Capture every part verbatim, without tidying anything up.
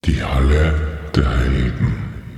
Die Halle der Helden.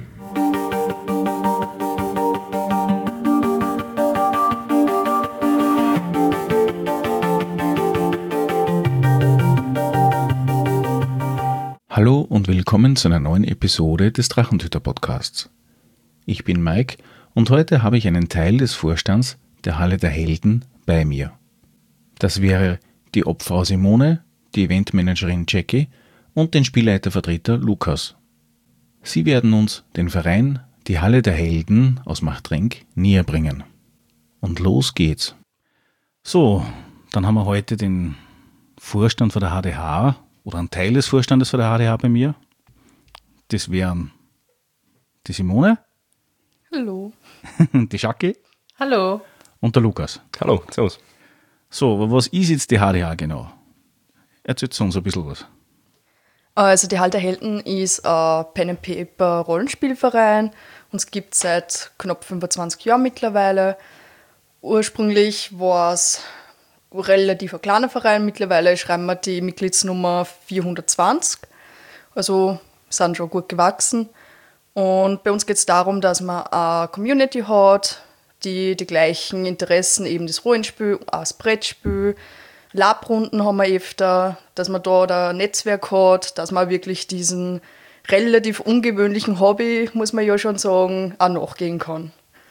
Hallo und willkommen zu einer neuen Episode des Drachentüter-Podcasts. Ich bin Mike und heute habe ich einen Teil des Vorstands der Halle der Helden bei mir. Das wäre die Obfrau Simone, die Eventmanagerin Jackie und den Spielleitervertreter Lukas. Sie werden uns den Verein, die Halle der Helden aus Machtrenk, näher bringen. Und los geht's. So, dann haben wir heute den Vorstand von der H D H oder einen Teil des Vorstandes von der H D H bei mir. Das wären die Simone, Hallo. die Jackie Hallo. und der Lukas. Hallo, servus. So, aber was ist jetzt die H D H genau? Erzählt uns ein bisschen was. Also die Halle der Helden ist ein Pen-and-Paper-Rollenspielverein. Uns gibt es seit knapp fünfundzwanzig Jahren mittlerweile. Ursprünglich war es ein relativ kleiner Verein. Mittlerweile schreiben wir die Mitgliedsnummer vierhundertzwanzig. Also sind schon gut gewachsen. Und bei uns geht es darum, dass man eine Community hat, die die gleichen Interessen, eben das Rollenspiel, auch das Brettspiel, Labrunden haben wir öfter, dass man da ein Netzwerk hat, dass man wirklich diesen relativ ungewöhnlichen Hobby, muss man ja schon sagen, auch nachgehen kann.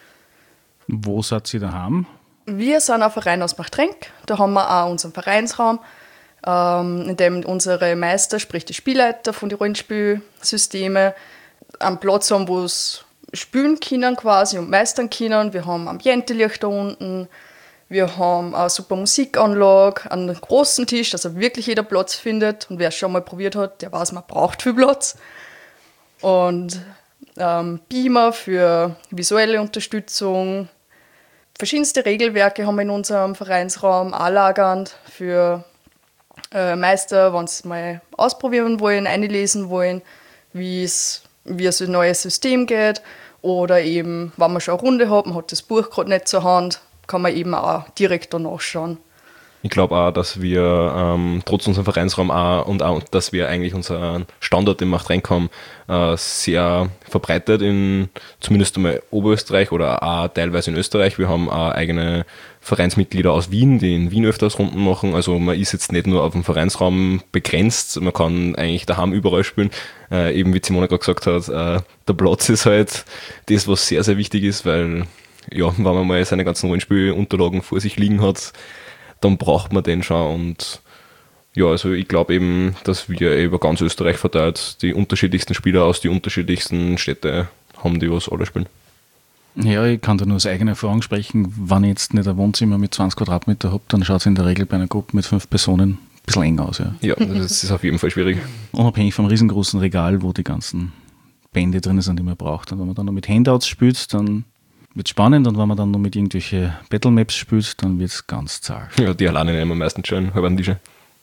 Wo seid ihr daheim? Wir sind ein Verein aus Machtrenk, da haben wir auch unseren Vereinsraum, ähm, in dem unsere Meister, sprich die Spielleiter von den Rollenspielsystemen, einen Platz haben, wo es spielen können quasi und meistern können. Wir haben Ambientelicht da unten. Wir haben eine super Musikanlage, einen großen Tisch, dass er wirklich jeder Platz findet. Und wer es schon mal probiert hat, der weiß, man braucht viel Platz. Und ähm, Beamer für visuelle Unterstützung. Verschiedenste Regelwerke haben wir in unserem Vereinsraum anlagernd für äh, Meister, wenn sie mal ausprobieren wollen, einlesen wollen, wie es wie es ein neues System geht. Oder eben, wenn man schon eine Runde hat, man hat das Buch gerade nicht zur Hand, kann man eben auch direkt danach schauen. Ich glaube auch, dass wir ähm, trotz unserem Vereinsraum auch und auch, dass wir eigentlich unseren Standort im Machtrenk haben, äh, sehr verbreitet in zumindest einmal Oberösterreich oder auch teilweise in Österreich. Wir haben auch eigene Vereinsmitglieder aus Wien, die in Wien öfters Runden machen. Also man ist jetzt nicht nur auf dem Vereinsraum begrenzt, man kann eigentlich daheim überall spielen. Äh, eben wie Simone gerade gesagt hat, äh, der Platz ist halt das, was sehr, sehr wichtig ist, weil ja, wenn man mal seine ganzen Rollenspielunterlagen vor sich liegen hat, dann braucht man den schon. Und ja, also ich glaube eben, dass wir über ganz Österreich verteilt die unterschiedlichsten Spieler aus den unterschiedlichsten Städten haben, die was alle spielen. Ja, ich kann da nur aus eigener Erfahrung sprechen. Wenn ich jetzt nicht ein Wohnzimmer mit zwanzig Quadratmeter habe, dann schaut es in der Regel bei einer Gruppe mit fünf Personen ein bisschen eng aus. Ja, ja das ist auf jeden Fall schwierig. Unabhängig vom riesengroßen Regal, wo die ganzen Bände drin sind, die man braucht. Und wenn man dann noch mit Handouts spielt, dann wird es spannend. Und wenn man dann noch mit irgendwelchen Battlemaps spielt, dann wird es ganz zart. Ja, die alleine nehmen meistens schon halb an Tische.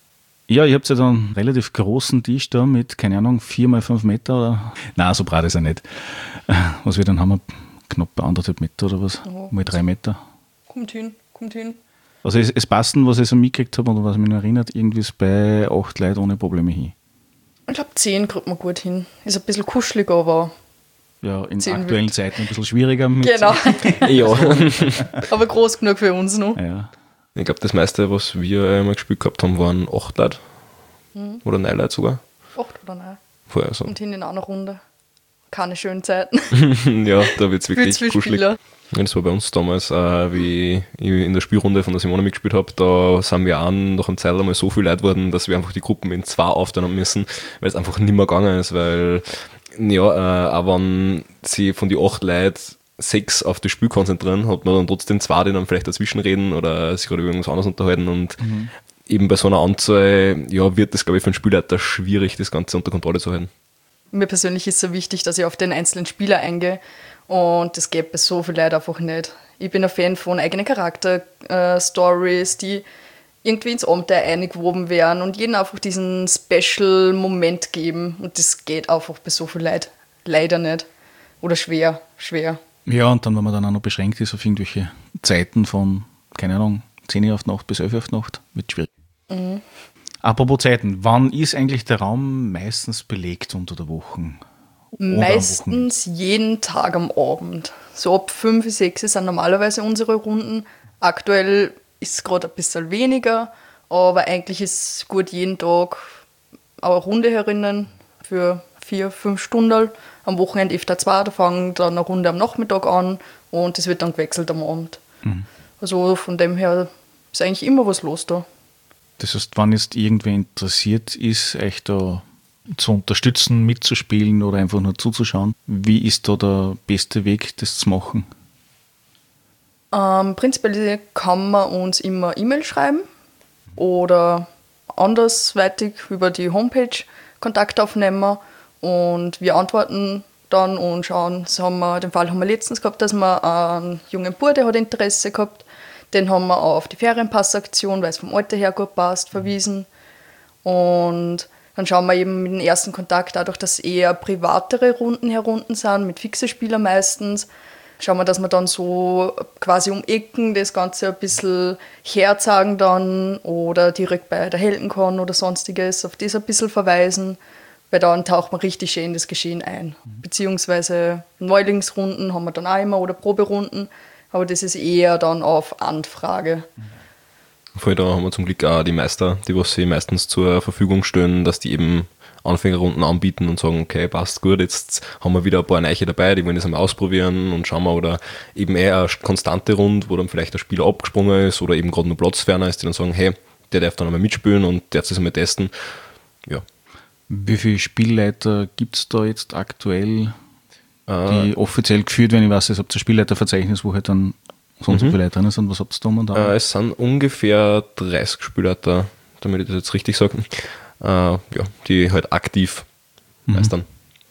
Ja, ihr habt ja dann einen relativ großen Tisch da mit, keine Ahnung, vier mal fünf Meter. Oder? Nein, so breit ist er nicht. Was wir dann haben, knapp bei anderthalb Meter oder was? Ja. Mal drei Meter. Kommt hin, kommt hin. Also es, es passt, was ich so mitgekriegt habe und was mich noch erinnert, irgendwie ist bei acht Leuten ohne Probleme hin. Ich glaube, zehn kriegt man gut hin. Ist ein bisschen kuschelig, aber Ja, in zehn aktuellen wird. Zeiten ein bisschen schwieriger. Mit genau. Ja. Aber groß genug für uns noch. Ja. Ich glaube, das meiste, was wir einmal gespielt gehabt haben, waren acht Leute. Mhm. Oder neun Leute sogar. Acht oder nein. Vorher so. Und hin in einer Runde. Keine schönen Zeiten. Ja, da wird es Viel wirklich zu viele kuschelig. Spieler. Ja, das war bei uns damals, äh, wie ich in der Spielrunde von der Simone mitgespielt habe, da sind wir auch nach einem Zeit einmal so viel Leute geworden, dass wir einfach die Gruppen in zwei aufteilen müssen, weil es einfach nicht mehr gegangen ist, weil ja, äh, auch wenn sie von den acht Leuten sechs auf das Spiel konzentrieren, hat man dann trotzdem zwei, die dann vielleicht dazwischen reden oder sich gerade über irgendwas anderes unterhalten und mhm. eben bei so einer Anzahl, ja, wird das, glaube ich, für einen Spielleiter schwierig, das Ganze unter Kontrolle zu halten. Mir persönlich ist es so wichtig, dass ich auf den einzelnen Spieler eingehe und das geht bei so vielen Leuten einfach nicht. Ich bin ein Fan von eigenen Charakter-Stories, die irgendwie ins Abenteuer eingewoben werden und jedem einfach diesen Special-Moment geben und das geht einfach bei so vielen Leuten leider nicht oder schwer, schwer. Ja, und dann, wenn man dann auch noch beschränkt ist auf irgendwelche Zeiten von, keine Ahnung, zehn Uhr auf die Nacht bis elf Uhr auf die Nacht, wird schwierig. Mhm. Apropos Zeiten, wann ist eigentlich der Raum meistens belegt unter der Woche? Meistens jeden Tag am Abend. So ab fünf, sechs sind normalerweise unsere Runden. Aktuell ist es gerade ein bisschen weniger, aber eigentlich ist gut jeden Tag eine Runde herinnen für vier, fünf Stunden. Am Wochenende öfter zwei, da fangen dann eine Runde am Nachmittag an und es wird dann gewechselt am Abend. Mhm. Also von dem her ist eigentlich immer was los da. Das heißt, wenn jetzt irgendwer interessiert ist, euch da zu unterstützen, mitzuspielen oder einfach nur zuzuschauen, wie ist da der beste Weg, das zu machen? Ähm, prinzipiell kann man uns immer E-Mail schreiben oder andersweitig über die Homepage Kontakt aufnehmen und wir antworten dann und schauen. So haben wir, den Fall haben wir letztens gehabt, dass wir einen jungen Bub, der hat Interesse gehabt, den haben wir auch auf die Ferienpassaktion, weil es vom Alter her gut passt, verwiesen. Und dann schauen wir eben mit dem ersten Kontakt, dadurch, dass eher privatere Runden herunten sind, mit fixen Spielern meistens, schauen wir, dass wir dann so quasi um Ecken das Ganze ein bisschen herzeigen dann oder direkt bei der Heldencon oder sonstiges auf das ein bisschen verweisen, weil dann taucht man richtig schön in das Geschehen ein. Beziehungsweise Neulingsrunden haben wir dann auch immer oder Proberunden, aber das ist eher dann auf Anfrage. Vor allem da haben wir zum Glück auch die Meister, die was sie meistens zur Verfügung stellen, dass die eben Anfängerrunden anbieten und sagen, okay, passt gut, jetzt haben wir wieder ein paar Neiche dabei, die wollen das einmal ausprobieren und schauen wir, oder eben eher eine konstante Runde, wo dann vielleicht der Spieler abgesprungen ist oder eben gerade nur platzferner ist, die dann sagen, hey, der darf dann einmal mitspielen und der darf das einmal testen. Ja. Wie viele Spielleiter gibt es da jetzt aktuell, die äh, offiziell geführt werden? Ich weiß, ihr habt ein Spielleiterverzeichnis, wo halt dann so und so viele Leute drin sind. Was habt ihr da momentan? Äh, es sind ungefähr dreißig Spielleiter, damit ich das jetzt richtig sage, äh, ja, die halt aktiv mhm. meistern.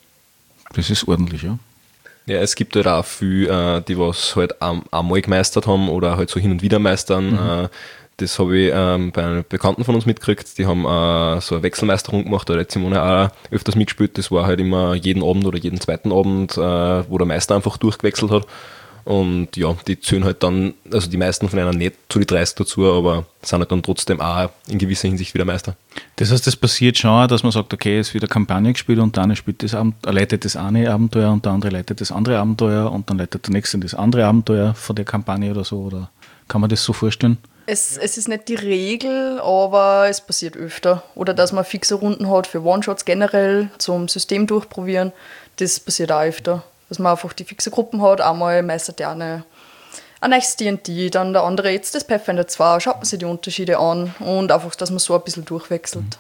Das ist ordentlich, ja. Ja, es gibt halt auch viele, äh, die was halt einmal gemeistert haben oder halt so hin und wieder meistern. Mhm. Äh, das habe ich ähm, bei einem Bekannten von uns mitgekriegt. Die haben äh, so eine Wechselmeisterung gemacht, da hat Simone auch öfters mitgespielt. Das war halt immer jeden Abend oder jeden zweiten Abend, äh, wo der Meister einfach durchgewechselt hat. Und ja, die zählen halt dann, also die meisten von einer nicht zu die dreißig dazu, aber sind halt dann trotzdem auch in gewisser Hinsicht wieder Meister. Das heißt, das passiert schon, dass man sagt, okay, es wird eine Kampagne gespielt und der eine spielt das Abend, leitet das eine Abenteuer und der andere leitet das andere Abenteuer und dann leitet der nächste das andere Abenteuer von der Kampagne oder so, oder kann man das so vorstellen? Es, es ist nicht die Regel, aber es passiert öfter. Oder dass man fixe Runden hat für One-Shots generell zum System durchprobieren, das passiert auch öfter. Dass man einfach die fixe Gruppen hat, einmal meistert der eine ein neues D und D, dann der andere jetzt das Pathfinder zwei, schaut man sich die Unterschiede an und einfach, dass man so ein bisschen durchwechselt.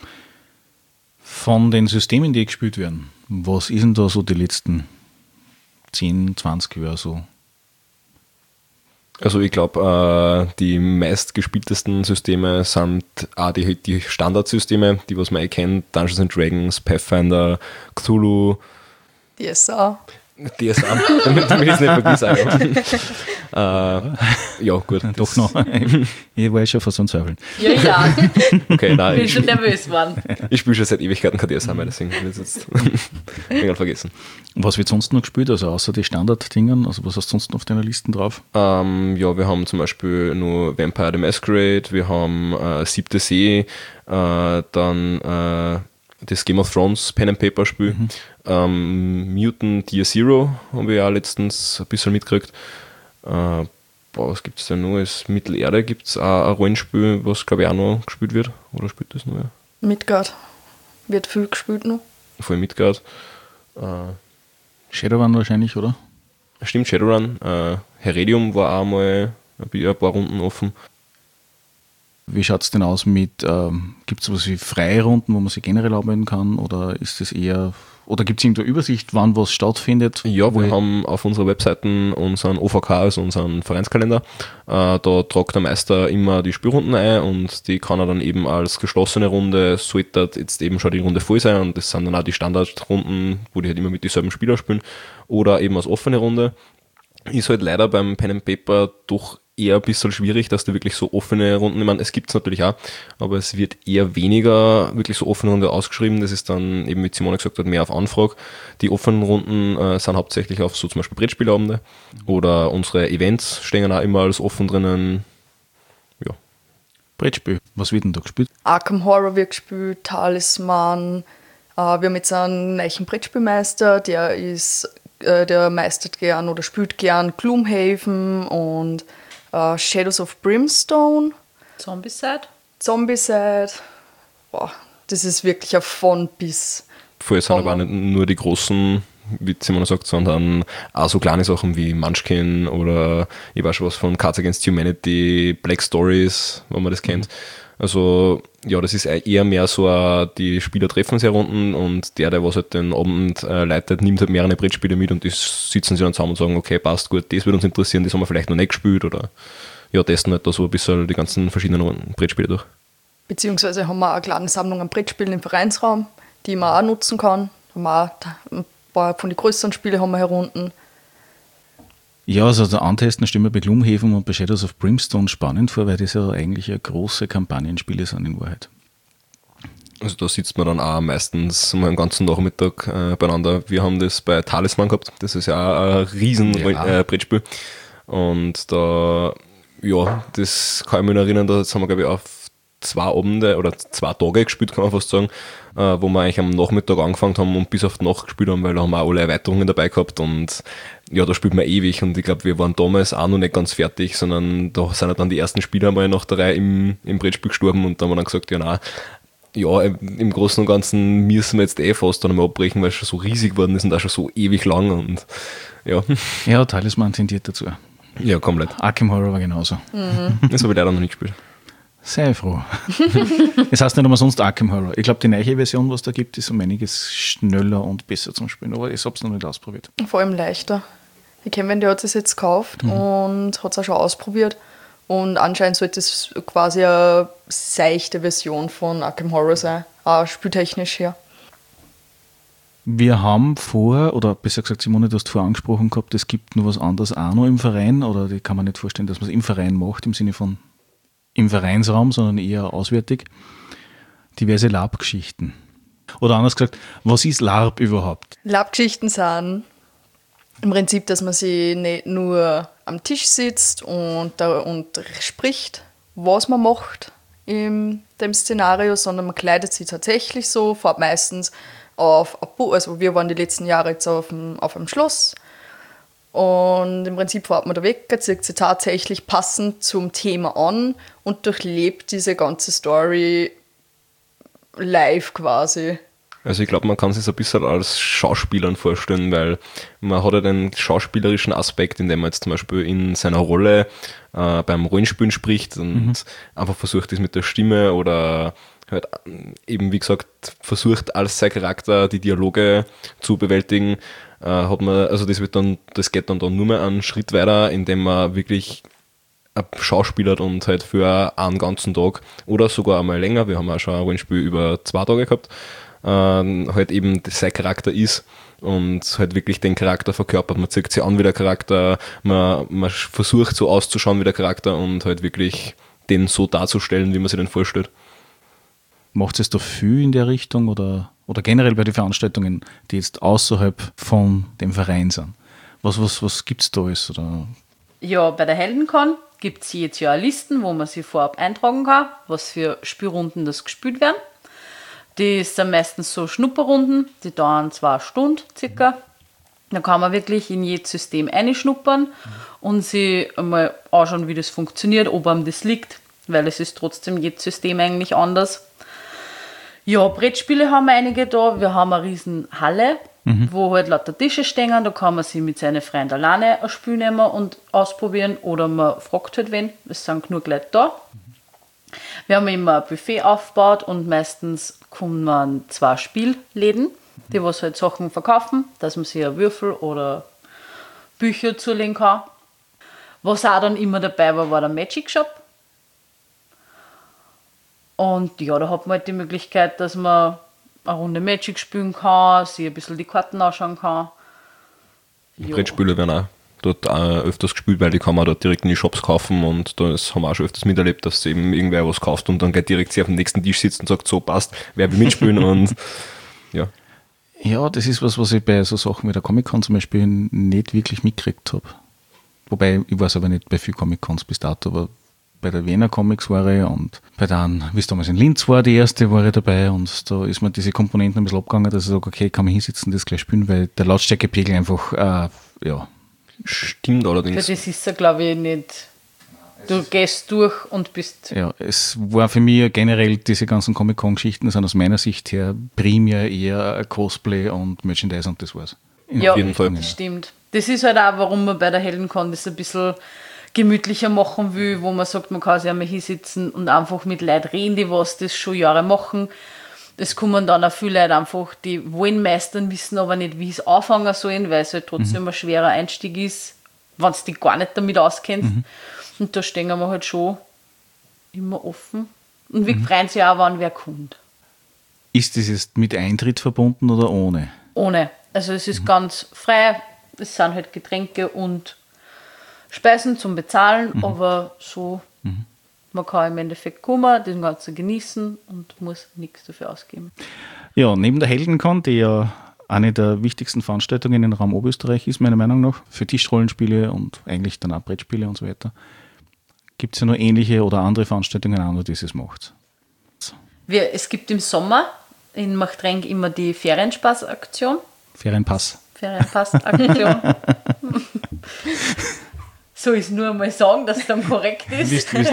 Von den Systemen, die gespielt werden, was ist denn da so die letzten zehn, zwanzig Jahre so? Also ich glaube, äh, die meistgespieltesten Systeme sind auch die, die Standardsysteme, die was man eh kennt, Dungeons and Dragons, Pathfinder, Cthulhu, D S A. D S A, damit, damit ich es nicht vergesse. äh, ja, gut. Doch noch. Ich war schon fast am Zweifeln. Ja, ja. Okay, nein. Ich bin schon nervös geworden. Ich spiele schon seit Ewigkeiten kein D S A mehr, deswegen habe ich es jetzt irgendwann vergessen. Was wird sonst noch gespielt, also außer die Standarddingen? Also was hast du sonst noch auf deiner Liste drauf? Ähm, ja, wir haben zum Beispiel nur Vampire the Masquerade, wir haben äh, Siebte See, äh, dann äh, das Game of Thrones Pen and Paper Spiel, mhm. ähm, Mutant Year Zero haben wir ja letztens ein bisschen mitgekriegt. Äh, boah, was gibt es denn noch? Als Mittelerde gibt es auch ein Rollenspiel, was glaube ich auch noch gespielt wird. Oder spielt das noch? Ja? Midgard wird viel gespielt noch. Voll Midgard. Äh, Shadowrun wahrscheinlich, oder? Stimmt, Shadowrun. Äh, Heredium war auch mal ein paar Runden offen. Wie schaut es denn aus mit, ähm, gibt es sowas wie freie Runden, wo man sich generell arbeiten kann, oder ist das eher, oder gibt es irgendeine Übersicht, wann was stattfindet? Ja, wir haben auf unserer Webseite unseren O V K, also unseren Vereinskalender. Äh, da tragt der Meister immer die Spielrunden ein und die kann er dann eben als geschlossene Runde, sollte jetzt eben schon die Runde voll sein, und das sind dann auch die Standardrunden, wo die halt immer mit dieselben Spieler spielen, oder eben als offene Runde. Ist halt leider beim Pen and Paper doch eher ein bisschen schwierig, dass du wirklich so offene Runden, ich meine, es gibt es natürlich auch, aber es wird eher weniger wirklich so offene Runde ausgeschrieben. Das ist dann eben, wie Simone gesagt hat, mehr auf Anfrage. Die offenen Runden äh, sind hauptsächlich auf so zum Beispiel Brettspielabende oder unsere Events stehen auch immer als offen drinnen. Ja. Brettspiel. Was wird denn da gespielt? Arkham Horror wird gespielt, Talisman. Äh, wir haben jetzt einen neuen Brettspielmeister, der ist, äh, der meistert gern oder spielt gern Gloomhaven und äh, Shadows of Brimstone. Zombicide. Zombicide. Boah, das ist wirklich ein von bis. Vorher sind aber auch nicht nur die großen, wie Simona sagt, sondern auch so kleine Sachen wie Munchkin oder ich weiß schon was von Cards Against Humanity, Black Stories, wenn man das kennt. Also ja, das ist eher mehr so, ein, die Spieler treffen sich runden und der, der was halt den Abend äh, leitet, nimmt halt mehrere Brettspiele mit und die sitzen sich dann zusammen und sagen, okay, passt gut, das würde uns interessieren, das haben wir vielleicht noch nicht gespielt oder ja, testen halt da so ein bisschen die ganzen verschiedenen Brettspiele durch. Beziehungsweise haben wir eine kleine Sammlung an Brettspielen im Vereinsraum, die man auch nutzen kann. Haben wir auch ein paar von den größeren Spielen haben wir herunten. Ja, also der Antesten stimmt mir bei Gloomhaven und bei Shadows of Brimstone spannend vor, weil das ja eigentlich eine große Kampagnenspiele sind in Wahrheit. Also da sitzt man dann auch meistens mal einen ganzen Nachmittag äh, beieinander. Wir haben das bei Talisman gehabt, das ist ja auch ein riesen ja. äh, Brettspiel. Und da, ja, das kann ich mich noch erinnern, da haben wir glaube ich auf zwei Abende oder zwei Tage gespielt, kann man fast sagen, äh, wo wir eigentlich am Nachmittag angefangen haben und bis auf die Nacht gespielt haben, weil da haben wir auch alle Erweiterungen dabei gehabt und ja, da spielt man ewig und ich glaube, wir waren damals auch noch nicht ganz fertig, sondern da sind halt dann die ersten Spieler mal nach der Reihe im, im Brettspiel gestorben und da haben wir dann gesagt, ja nein, ja, im Großen und Ganzen müssen wir jetzt eh fast dann mal abbrechen, weil es schon so riesig geworden ist und auch schon so ewig lang und ja. Ja, Talisman tendiert dazu. Ja, komplett. Arkham Horror war genauso. Mhm. Das habe ich leider noch nicht gespielt. Sei froh. Das heißt nicht umsonst Arkham Horror. Ich glaube, die neue Version, was da gibt, ist um einiges schneller und besser zum Spielen, aber ich habe es noch nicht ausprobiert. Vor allem leichter. Ich kenne, wenn der hat es jetzt gekauft mhm. und hat es auch schon ausprobiert. Und anscheinend sollte es quasi eine seichte Version von Arkham Horror sein, auch spieltechnisch her. Wir haben vor, oder besser gesagt, Simone, du hast vorher angesprochen gehabt, es gibt noch was anderes auch noch im Verein, oder die kann man nicht vorstellen, dass man es im Verein macht, im Sinne von im Vereinsraum, sondern eher auswärtig. Diverse LARP-Geschichten. Oder anders gesagt, was ist LARP überhaupt? LARP-Geschichten sind im Prinzip, dass man sich nicht nur am Tisch sitzt und, da, und spricht, was man macht in dem Szenario, sondern man kleidet sich tatsächlich so, fährt meistens auf, also wir waren die letzten Jahre jetzt auf einem, auf einem Schloss und im Prinzip fährt man da weg, zieht sich tatsächlich passend zum Thema an und durchlebt diese ganze Story live quasi. Also ich glaube, man kann sich so ein bisschen als Schauspielern vorstellen, weil man hat ja den schauspielerischen Aspekt, indem man jetzt zum Beispiel in seiner Rolle äh, beim Rollenspielen spricht und mhm. einfach versucht, das mit der Stimme oder halt eben, wie gesagt, versucht, als sein Charakter die Dialoge zu bewältigen, äh, hat man, also das wird dann, das geht dann, dann nur mehr einen Schritt weiter, indem man wirklich schauspielert und halt für einen ganzen Tag oder sogar einmal länger, wir haben auch schon ein Rollenspiel über zwei Tage gehabt, äh, halt eben sein Charakter ist und halt wirklich den Charakter verkörpert. Man zieht sich an wie der Charakter, man, man versucht so auszuschauen wie der Charakter und halt wirklich den so darzustellen, wie man sich den vorstellt. Macht es da viel in der Richtung oder, oder generell bei den Veranstaltungen, die jetzt außerhalb von dem Verein sind? Was, was, was gibt es da alles? Oder? Ja, bei der Heldencon gibt es jedes Jahr Listen, wo man sich vorab eintragen kann, was für Spielrunden das gespielt werden. Die sind meistens so Schnupperrunden, die dauern zwei Stunden circa. Da kann man wirklich in jedes System einschnuppern und sich einmal anschauen, wie das funktioniert, ob einem das liegt, weil es ist trotzdem jedes System eigentlich anders. Ja, Brettspiele haben wir einige da. Wir haben eine riesen Halle, mhm. wo halt lauter Tische stehen. Da kann man sich mit seinen Freunden alleine ein Spiel nehmen und ausprobieren oder man fragt halt wen. Es sind genug Leute da. Wir haben immer ein Buffet aufgebaut und meistens kommen zwei Spielläden, die was halt Sachen verkaufen, dass man sich ein Würfel oder Bücher zulegen kann. Was auch dann immer dabei war, war der Magic Shop. Und ja, da hat man halt die Möglichkeit, dass man eine Runde Magic spielen kann, sich ein bisschen die Karten anschauen kann. Ja. Brettspiele werden auch dort auch öfters gespielt, weil die kann man dort direkt in die Shops kaufen und das haben wir auch schon öfters miterlebt, dass eben irgendwer was kauft und dann geht direkt sie auf dem nächsten Tisch sitzt und sagt, so passt, wer will mitspielen und ja. Ja, das ist was, was ich bei so Sachen wie der Comic-Con zum Beispiel nicht wirklich mitgekriegt habe. Wobei, ich weiß aber nicht bei vielen Comic-Cons bis dato, aber bei der Wiener Comics war ich und bei der, wie es damals in Linz war, die erste, war ich dabei und da ist mir diese Komponenten ein bisschen abgegangen, dass ich sage, okay, kann man hinsitzen, das gleich spielen, weil der Lautstärkepegel einfach, äh, ja. Stimmt allerdings. Für das ist er, glaube ich, nicht. Du gehst durch und bist. Ja, es war für mich generell, diese ganzen Comic-Con-Geschichten sind aus meiner Sicht her primär eher Cosplay und Merchandise und das war's. In Ja, jeden Fall. das stimmt. Das ist halt auch, warum man bei der Heldencon das ein bisschen gemütlicher machen will, wo man sagt, man kann sich einmal hinsitzen und einfach mit Leuten reden, die was das schon Jahre machen. Es kommen dann auch viele Leute einfach, die wollen meistern, wissen aber nicht, wie es anfangen sollen, weil es halt trotzdem mhm. ein schwerer Einstieg ist, wenn du dich gar nicht damit auskennst. Mhm. Und da stehen wir halt schon immer offen. Und wir mhm. freuen sich auch, wenn wer kommt. Ist das jetzt mit Eintritt verbunden oder ohne? Ohne. Also es ist mhm. ganz frei. Es sind halt Getränke und Speisen zum Bezahlen, mhm. aber so, mhm. man kann im Endeffekt kommen, das Ganze genießen und muss nichts dafür ausgeben. Ja, neben der Heldencon, die ja eine der wichtigsten Veranstaltungen im Raum Oberösterreich ist, meiner Meinung nach, für Tischrollenspiele und eigentlich dann auch Brettspiele und so weiter, gibt es ja noch ähnliche oder andere Veranstaltungen an, die es macht. Wir, es gibt im Sommer in Machtrenk immer die Ferienspaß-Aktion. Ferienpass. Ferienpass-Aktion. So ist nur mal sagen, dass es dann korrekt ist. Wisst, wisst.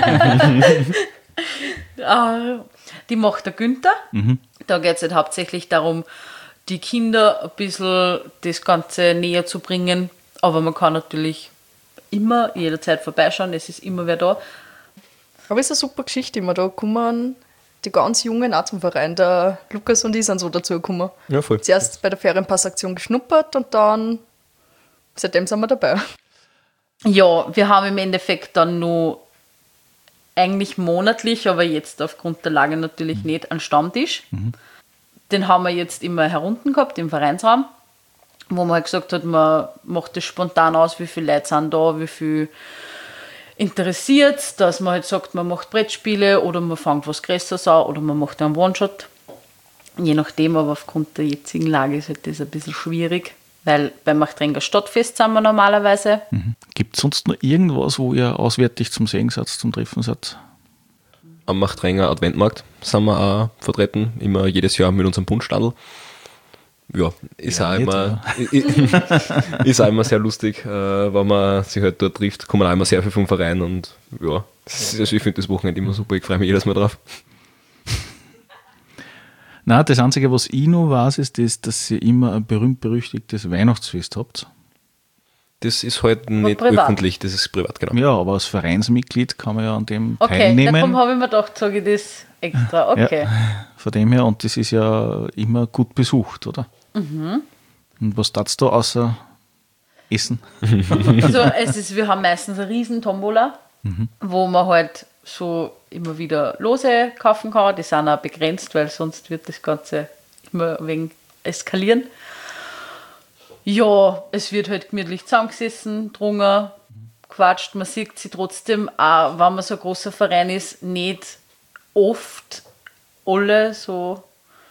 Die macht der Günther. Mhm. Da geht es halt hauptsächlich darum, die Kinder ein bisschen das Ganze näher zu bringen. Aber man kann natürlich immer, jederzeit vorbeischauen, es ist immer wer da. Aber es ist eine super Geschichte immer. Da kommen die ganz Jungen auch zum Verein. Der Lukas und ich sind so dazu gekommen. Ja, voll. Zuerst bei der Ferienpassaktion geschnuppert und dann, seitdem sind wir dabei. Ja, wir haben im Endeffekt dann nur eigentlich monatlich, aber jetzt aufgrund der Lage natürlich mhm. nicht, einen Stammtisch. Mhm. Den haben wir jetzt immer herunten gehabt im Vereinsraum, wo man halt gesagt hat, man macht das spontan aus, wie viele Leute sind da, wie viel interessiert, dass man halt sagt, man macht Brettspiele oder man fängt was Größeres an oder man macht einen One-Shot. Je nachdem, aber aufgrund der jetzigen Lage ist halt das ein bisschen schwierig, weil beim Machtrenger Stadtfest sind wir normalerweise. Mhm. Gibt es sonst noch irgendwas, wo ihr auswärtig zum Sehen seid, zum Treffen seid? Am Machtrenger Adventmarkt sind wir auch vertreten, immer jedes Jahr mit unserem Buntstadl. Ja, ist, ja, auch nicht, immer, ja. ist auch immer sehr lustig, äh, wenn man sich halt dort trifft, kommen auch immer sehr viel vom Verein und ja, ist, also ich finde das Wochenende immer super, ich freue mich jedes Mal drauf. Nein, das Einzige, was ich noch weiß, ist, das, dass ihr immer ein berühmt-berüchtigtes Weihnachtsfest habt. Das ist halt nicht privat. Öffentlich, das ist privat, genau. Ja, aber als Vereinsmitglied kann man ja an dem okay, teilnehmen. Okay, darum habe ich mir gedacht, sage ich das extra, okay. Ja, von dem her, und das ist ja immer gut besucht, oder? Mhm. Und was tat's da außer Essen? Also es ist, wir haben meistens eine riesen Tombola, mhm. wo man halt so immer wieder Lose kaufen kann. Die sind auch begrenzt, weil sonst wird das Ganze immer ein wenig eskalieren. Ja, es wird halt gemütlich zusammengesessen, drungen, quatscht. Man sieht sie trotzdem, auch wenn man so ein großer Verein ist, nicht oft alle so.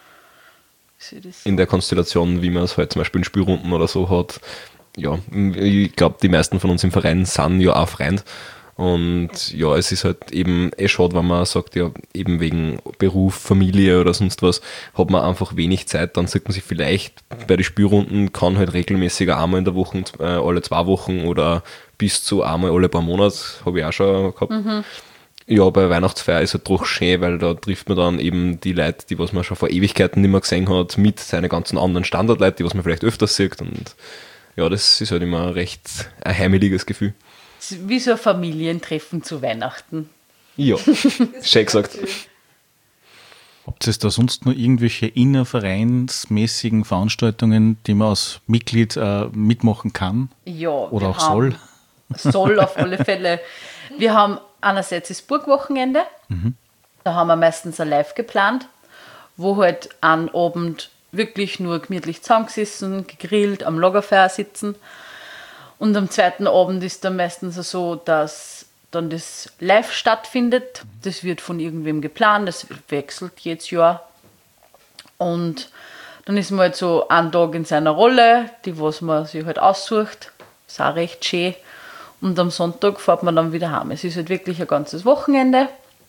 In der Konstellation, wie man es halt zum Beispiel in Spielrunden oder so hat. Ja, ich glaube, die meisten von uns im Verein sind ja auch Freunde. Und ja, es ist halt eben eh schade, wenn man sagt, ja, eben wegen Beruf, Familie oder sonst was, hat man einfach wenig Zeit. Dann sieht man sich vielleicht bei den Spielrunden, kann halt regelmäßiger einmal in der Woche, äh, alle zwei Wochen oder bis zu einmal alle paar Monate, habe ich auch schon gehabt. Mhm. Ja, bei Weihnachtsfeier ist es halt doch schön, weil da trifft man dann eben die Leute, die was man schon vor Ewigkeiten nicht mehr gesehen hat, mit seinen ganzen anderen Standardleuten, die was man vielleicht öfters sieht. Und ja, das ist halt immer ein recht ein heimeliges Gefühl. Wie so ein Familientreffen zu Weihnachten. Ja, schön gesagt. Habt ihr da sonst noch irgendwelche innervereinsmäßigen Veranstaltungen, die man als Mitglied äh, mitmachen kann? Ja. Oder auch soll? Soll auf alle Fälle. Wir haben einerseits das Burgwochenende, mhm. da haben wir meistens ein Live geplant, wo halt an Abend wirklich nur gemütlich zusammengesessen, gegrillt, am Lagerfeuer sitzen. Und am zweiten Abend ist dann meistens so, dass dann das Live stattfindet. Das wird von irgendwem geplant, das wechselt jedes Jahr. Und dann ist man halt so einen Tag in seiner Rolle, die was man sich halt aussucht. Ist auch recht schön. Und am Sonntag fährt man dann wieder heim. Es ist halt wirklich ein ganzes Wochenende.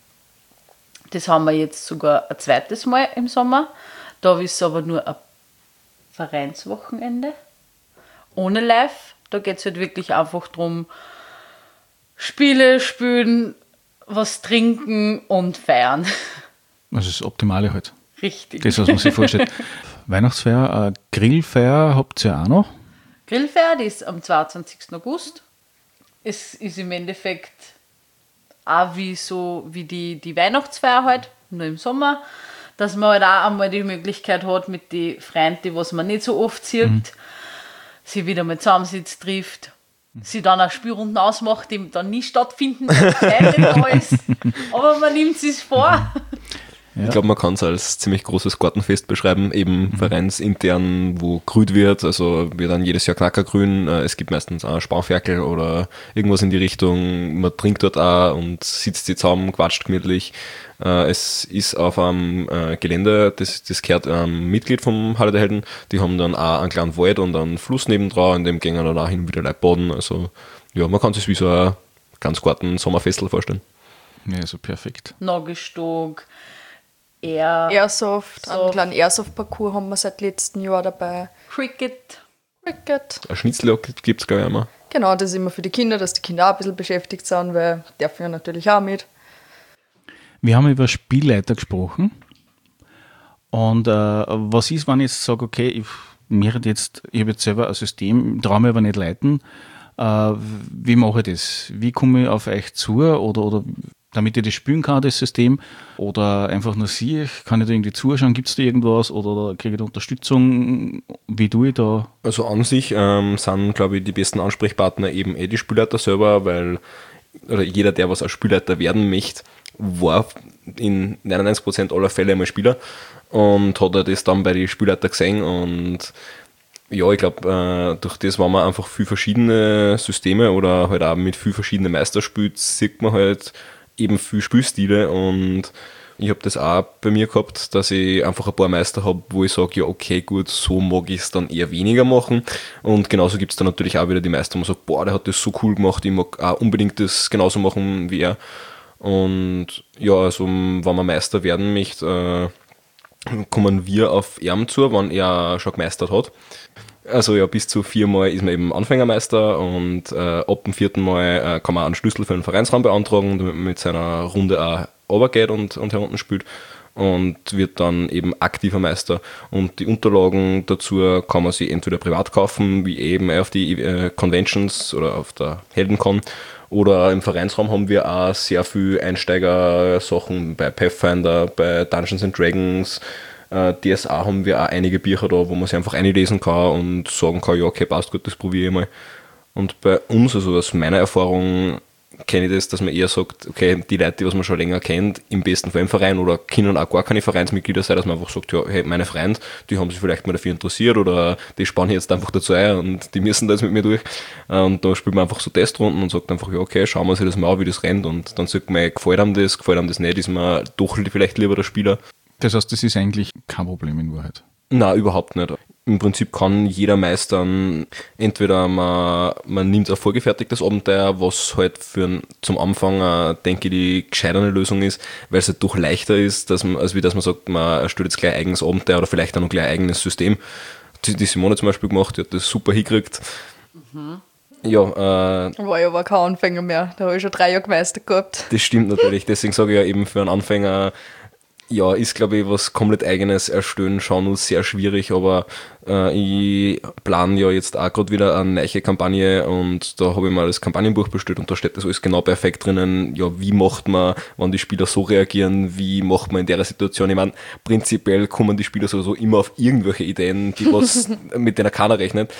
Das haben wir jetzt sogar ein zweites Mal im Sommer. Da ist es aber nur ein Vereinswochenende. Ohne Live. Da geht es halt wirklich einfach darum, Spiele spielen, was trinken und feiern. Also das Optimale halt. Richtig. Das, was man sich vorstellt. Weihnachtsfeier, äh, Grillfeier habt ihr auch noch? Grillfeier, die ist am zweiundzwanzigsten August. Es ist im Endeffekt auch wie, so, wie die, die Weihnachtsfeier halt, nur im Sommer, dass man halt auch einmal die Möglichkeit hat, mit den Freunden, die was man nicht so oft sieht, mhm. sie wieder mal zusammensitzt, trifft, mhm. sie dann auch Spielrunden ausmacht, die dann nie stattfinden, weil Zeit nicht da ist. Aber man nimmt es sich vor. Ja. Ich glaube, man kann es als ziemlich großes Gartenfest beschreiben, eben mhm. vereinsintern, wo grünt wird, also wird dann jedes Jahr Knackergrün, es gibt meistens auch Spanferkel oder irgendwas in die Richtung, man trinkt dort auch und sitzt sich zusammen, quatscht gemütlich. Es ist auf einem Gelände, das, das gehört einem Mitglied vom Halle der Helden, die haben dann auch einen kleinen Wald und einen Fluss nebendran, in dem gehen dann auch hin und wieder Leute baden, also ja, man kann sich wie so ein ganz Garten-Sommerfestel vorstellen. Ja, also perfekt. Nagelstock, Air, Airsoft, so. einen kleinen Airsoft-Parcours haben wir seit letztem Jahr dabei. Cricket. Cricket. Ein Schnitzel gibt es, glaube ich, immer. Genau, das ist immer für die Kinder, dass die Kinder auch ein bisschen beschäftigt sind, weil die dürfen ja natürlich auch mit. Wir haben über Spielleiter gesprochen. Und äh, was ist, wenn ich jetzt sage, okay, ich, mir jetzt, ich habe jetzt selber ein System, traue mir aber nicht leiten. Äh, wie mache ich das? Wie komme ich auf euch zu? Oder, oder damit ich das spielen kann, das System? Oder einfach nur sehe ich, kann ich da irgendwie zuschauen? Gibt es da irgendwas? Oder, oder kriege ich da Unterstützung? Wie tue ich da? Also an sich ähm, sind, glaube ich, die besten Ansprechpartner eben eh die Spielleiter selber, weil oder jeder, der was als Spielleiter werden möchte, war in neunundneunzig Prozent aller Fälle einmal Spieler und hat er das dann bei den Spielleiter gesehen und ja, ich glaube, äh, durch das, wenn man einfach viel verschiedene Systeme oder halt auch mit viel verschiedenen Meister spielt, sieht man halt eben viel Spielstile und ich habe das auch bei mir gehabt, dass ich einfach ein paar Meister habe, wo ich sage, ja okay, gut, so mag ich es dann eher weniger machen und genauso gibt es dann natürlich auch wieder die Meister, wo man sagt, boah, der hat das so cool gemacht, ich mag auch unbedingt das genauso machen wie er und ja, also wenn man Meister werden möchte, äh, kommen wir auf ihn zu, wenn er schon gemeistert hat. Also ja, bis zu viermal ist man eben Anfängermeister und äh, ab dem vierten Mal äh, kann man einen Schlüssel für den Vereinsraum beantragen, damit man mit seiner Runde auch runtergeht und, und herunten spielt und wird dann eben aktiver Meister. Und die Unterlagen dazu kann man sich entweder privat kaufen, wie eben auf die äh, Conventions oder auf der Heldencon, oder im Vereinsraum haben wir auch sehr viel Einsteiger-Sachen bei Pathfinder, bei Dungeons and Dragons, D S A haben wir auch einige Bücher da, wo man sich einfach einlesen kann und sagen kann, ja okay, passt gut, das probiere ich mal. Und bei uns, also aus meiner Erfahrung, kenne ich das, dass man eher sagt, okay, die Leute, die was man schon länger kennt, im besten Fall im Verein oder können auch gar keine Vereinsmitglieder sein, dass man einfach sagt, ja, hey, meine Freunde, die haben sich vielleicht mal dafür interessiert oder die spannen jetzt einfach dazu ein und die müssen da jetzt mit mir durch. Und da spielt man einfach so Testrunden und sagt einfach, ja okay, schauen wir sich das mal an, wie das rennt und dann sagt man, gefällt einem das, gefällt einem das nicht, ist man doch vielleicht lieber der Spieler. Das heißt, das ist eigentlich kein Problem in Wahrheit. Nein, überhaupt nicht. Im Prinzip kann jeder meistern, entweder man, man nimmt ein vorgefertigtes Abenteuer, was halt für ein, zum Anfang, äh, denke ich, die gescheitere Lösung ist, weil es halt doch leichter ist, dass man, als wie dass man sagt, man erstellt jetzt gleich ein eigenes Abenteuer oder vielleicht auch noch gleich ein eigenes System. Die, die Simone zum Beispiel gemacht, die hat das super hingekriegt. Mhm. Ja, äh, war ja aber kein Anfänger mehr, da habe ich schon drei Jahre gemeistert gehabt. Das stimmt natürlich, deswegen sage ich ja eben für einen Anfänger, ja, ist glaube ich was komplett Eigenes erstellen, schon nur sehr schwierig, aber äh, ich plane ja jetzt auch gerade wieder eine neue Kampagne und da habe ich mal das Kampagnenbuch bestellt und da steht das alles genau perfekt drinnen, ja, wie macht man, wenn die Spieler so reagieren, wie macht man in der Situation, ich meine, prinzipiell kommen die Spieler sowieso immer auf irgendwelche Ideen, die was mit denen keiner rechnet,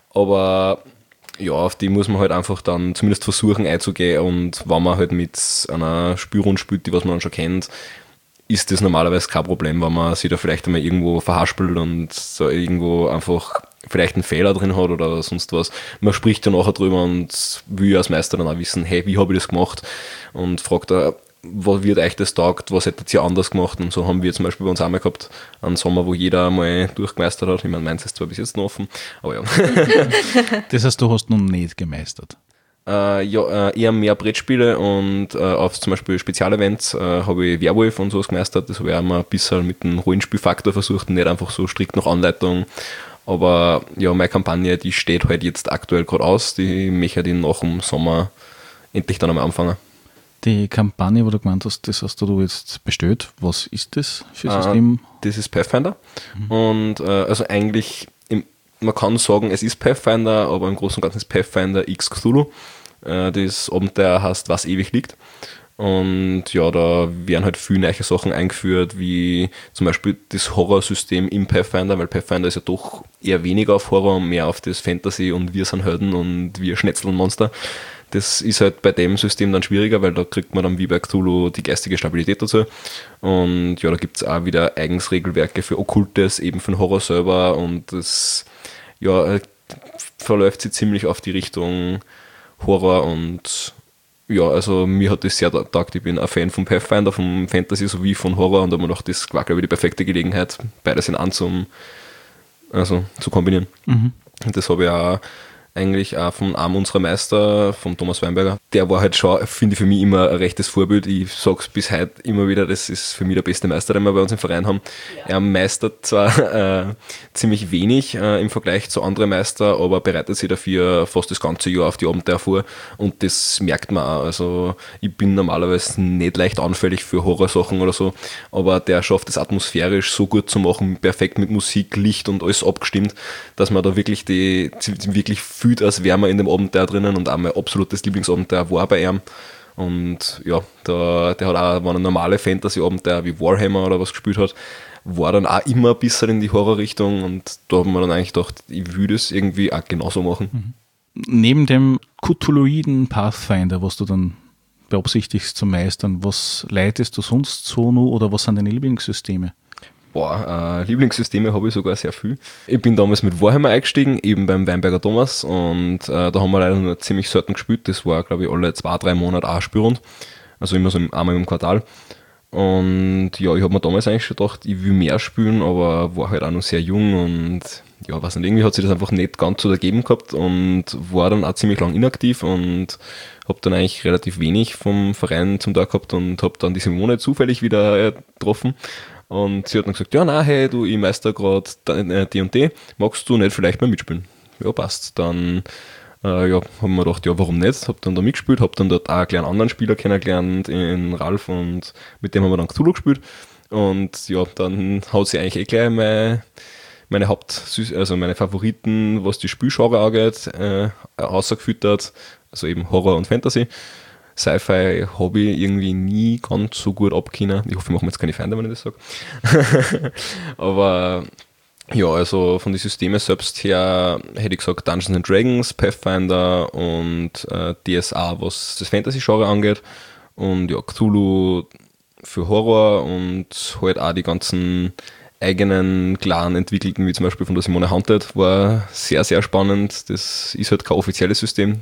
aber ja, auf die muss man halt einfach dann zumindest versuchen einzugehen und wenn man halt mit einer Spielrunde spielt, die was man dann schon kennt, ist das normalerweise kein Problem, wenn man sich da vielleicht einmal irgendwo verhaspelt und so irgendwo einfach vielleicht einen Fehler drin hat oder sonst was. Man spricht ja nachher drüber und will als Meister dann auch wissen, hey, wie habe ich das gemacht? Und fragt da, was wird euch das taugt, was hättet ihr anders gemacht? Und so haben wir zum Beispiel bei uns einmal gehabt, einen Sommer, wo jeder mal durchgemeistert hat. Ich meine, meins ist zwar bis jetzt noch offen, aber ja. Das heißt, du hast noch nicht gemeistert? Äh, ja, äh, eher mehr Brettspiele und äh, auf zum Beispiel Spezialevents äh, habe ich Werwolf und sowas gemeistert. Das habe ich auch mal ein bisschen mit dem Rollenspielfaktor versucht und nicht einfach so strikt nach Anleitung. Aber ja, meine Kampagne, die steht halt jetzt aktuell gerade aus. Die möchte ich nach dem Sommer endlich dann einmal anfangen. Die Kampagne, wo du gemeint hast, das hast du jetzt bestellt. Was ist das für ein System? Äh, das ist Pathfinder. Mhm. Und äh, also eigentlich, im, man kann sagen, es ist Pathfinder, aber im Großen und Ganzen ist Pathfinder X Cthulhu. Äh, das Abenteuer heißt, was ewig liegt. Und ja, da werden halt viele neue Sachen eingeführt, wie zum Beispiel das Horrorsystem im Pathfinder, weil Pathfinder ist ja doch eher weniger auf Horror und mehr auf das Fantasy und wir sind Helden und wir schnetzeln Monster. Das ist halt bei dem System dann schwieriger, weil da kriegt man dann wie bei Cthulhu die geistige Stabilität dazu. Und ja, da gibt es auch wieder eigens Regelwerke für Okkultes, eben für den Horror selber und das ja, verläuft sich ziemlich auf die Richtung Horror und ja, also mir hat das sehr getaugt. Ich bin ein Fan von Pathfinder, vom Fantasy sowie von Horror und da habe ich gedacht, das war glaube ich die perfekte Gelegenheit, beides in eins zum, also, zu kombinieren. Mhm. Und das habe ich auch eigentlich auch von einem unserer Meister, von Thomas Weinberger. Der war halt schon, finde ich, für mich immer ein rechtes Vorbild. Ich sage es bis heute immer wieder, das ist für mich der beste Meister, den wir bei uns im Verein haben. Ja. Er meistert zwar äh, ziemlich wenig äh, im Vergleich zu anderen Meister, aber bereitet sich dafür fast das ganze Jahr auf die Abenteuer vor und das merkt man auch. Also ich bin normalerweise nicht leicht anfällig für Horrorsachen oder so, aber der schafft es atmosphärisch so gut zu machen, perfekt mit Musik, Licht und alles abgestimmt, dass man da wirklich die, wirklich fühlt, als wäre man in dem Abenteuer drinnen und auch mein absolutes Lieblingsabenteuer war bei ihm. Und ja, da, der hat auch, wenn er normale Fantasy-Abenteuer wie Warhammer oder was gespielt hat, war dann auch immer ein bisschen in die Horrorrichtung und da haben wir dann eigentlich gedacht, ich würde es irgendwie auch genauso machen. Mhm. Neben dem Cthulhuiden Pathfinder, was du dann beabsichtigst zu meistern, was leitest du sonst so noch oder was sind deine Lieblingssysteme? Boah, äh, Lieblingssysteme habe ich sogar sehr viel. Ich bin damals mit Warhammer eingestiegen, eben beim Weinberger Thomas und äh, da haben wir leider nur ziemlich selten gespielt. Das war, glaube ich, alle zwei, drei Monate auch eine Spielrunde. Also immer so einmal im Quartal. Und ja, ich habe mir damals eigentlich schon gedacht, ich will mehr spielen, aber war halt auch noch sehr jung und ja, weiß nicht, irgendwie hat sich das einfach nicht ganz so ergeben gehabt und war dann auch ziemlich lang inaktiv und habe dann eigentlich relativ wenig vom Verein zum Tag gehabt und habe dann diese Monate zufällig wieder äh, getroffen. Und sie hat dann gesagt, ja, nein, hey, du, ich meister gerade die und die, magst du nicht vielleicht mal mitspielen? Ja, passt. Dann äh, ja, haben wir gedacht, ja, warum nicht? Hab dann da mitgespielt, hab dann dort auch einen kleinen anderen Spieler kennengelernt, in Ralf, und mit dem haben wir dann Cthulhu gespielt. Und ja, dann hat sie eigentlich eh gleich meine, meine Haupt-, also meine Favoriten, was die Spielgenre angeht, äh, ausgefüttert, also eben Horror und Fantasy. Sci-Fi habe ich irgendwie nie ganz so gut abgekönnen. Ich hoffe, ich mache mir jetzt keine Feinde, wenn ich das sage. Aber ja, also von den Systemen selbst her hätte ich gesagt Dungeons and Dragons, Pathfinder und äh, D S A, was das Fantasy-Genre angeht. Und ja, Cthulhu für Horror und halt auch die ganzen eigenen Clan entwickelten, wie zum Beispiel von der Simone Haunted, war sehr, sehr spannend. Das ist halt kein offizielles System.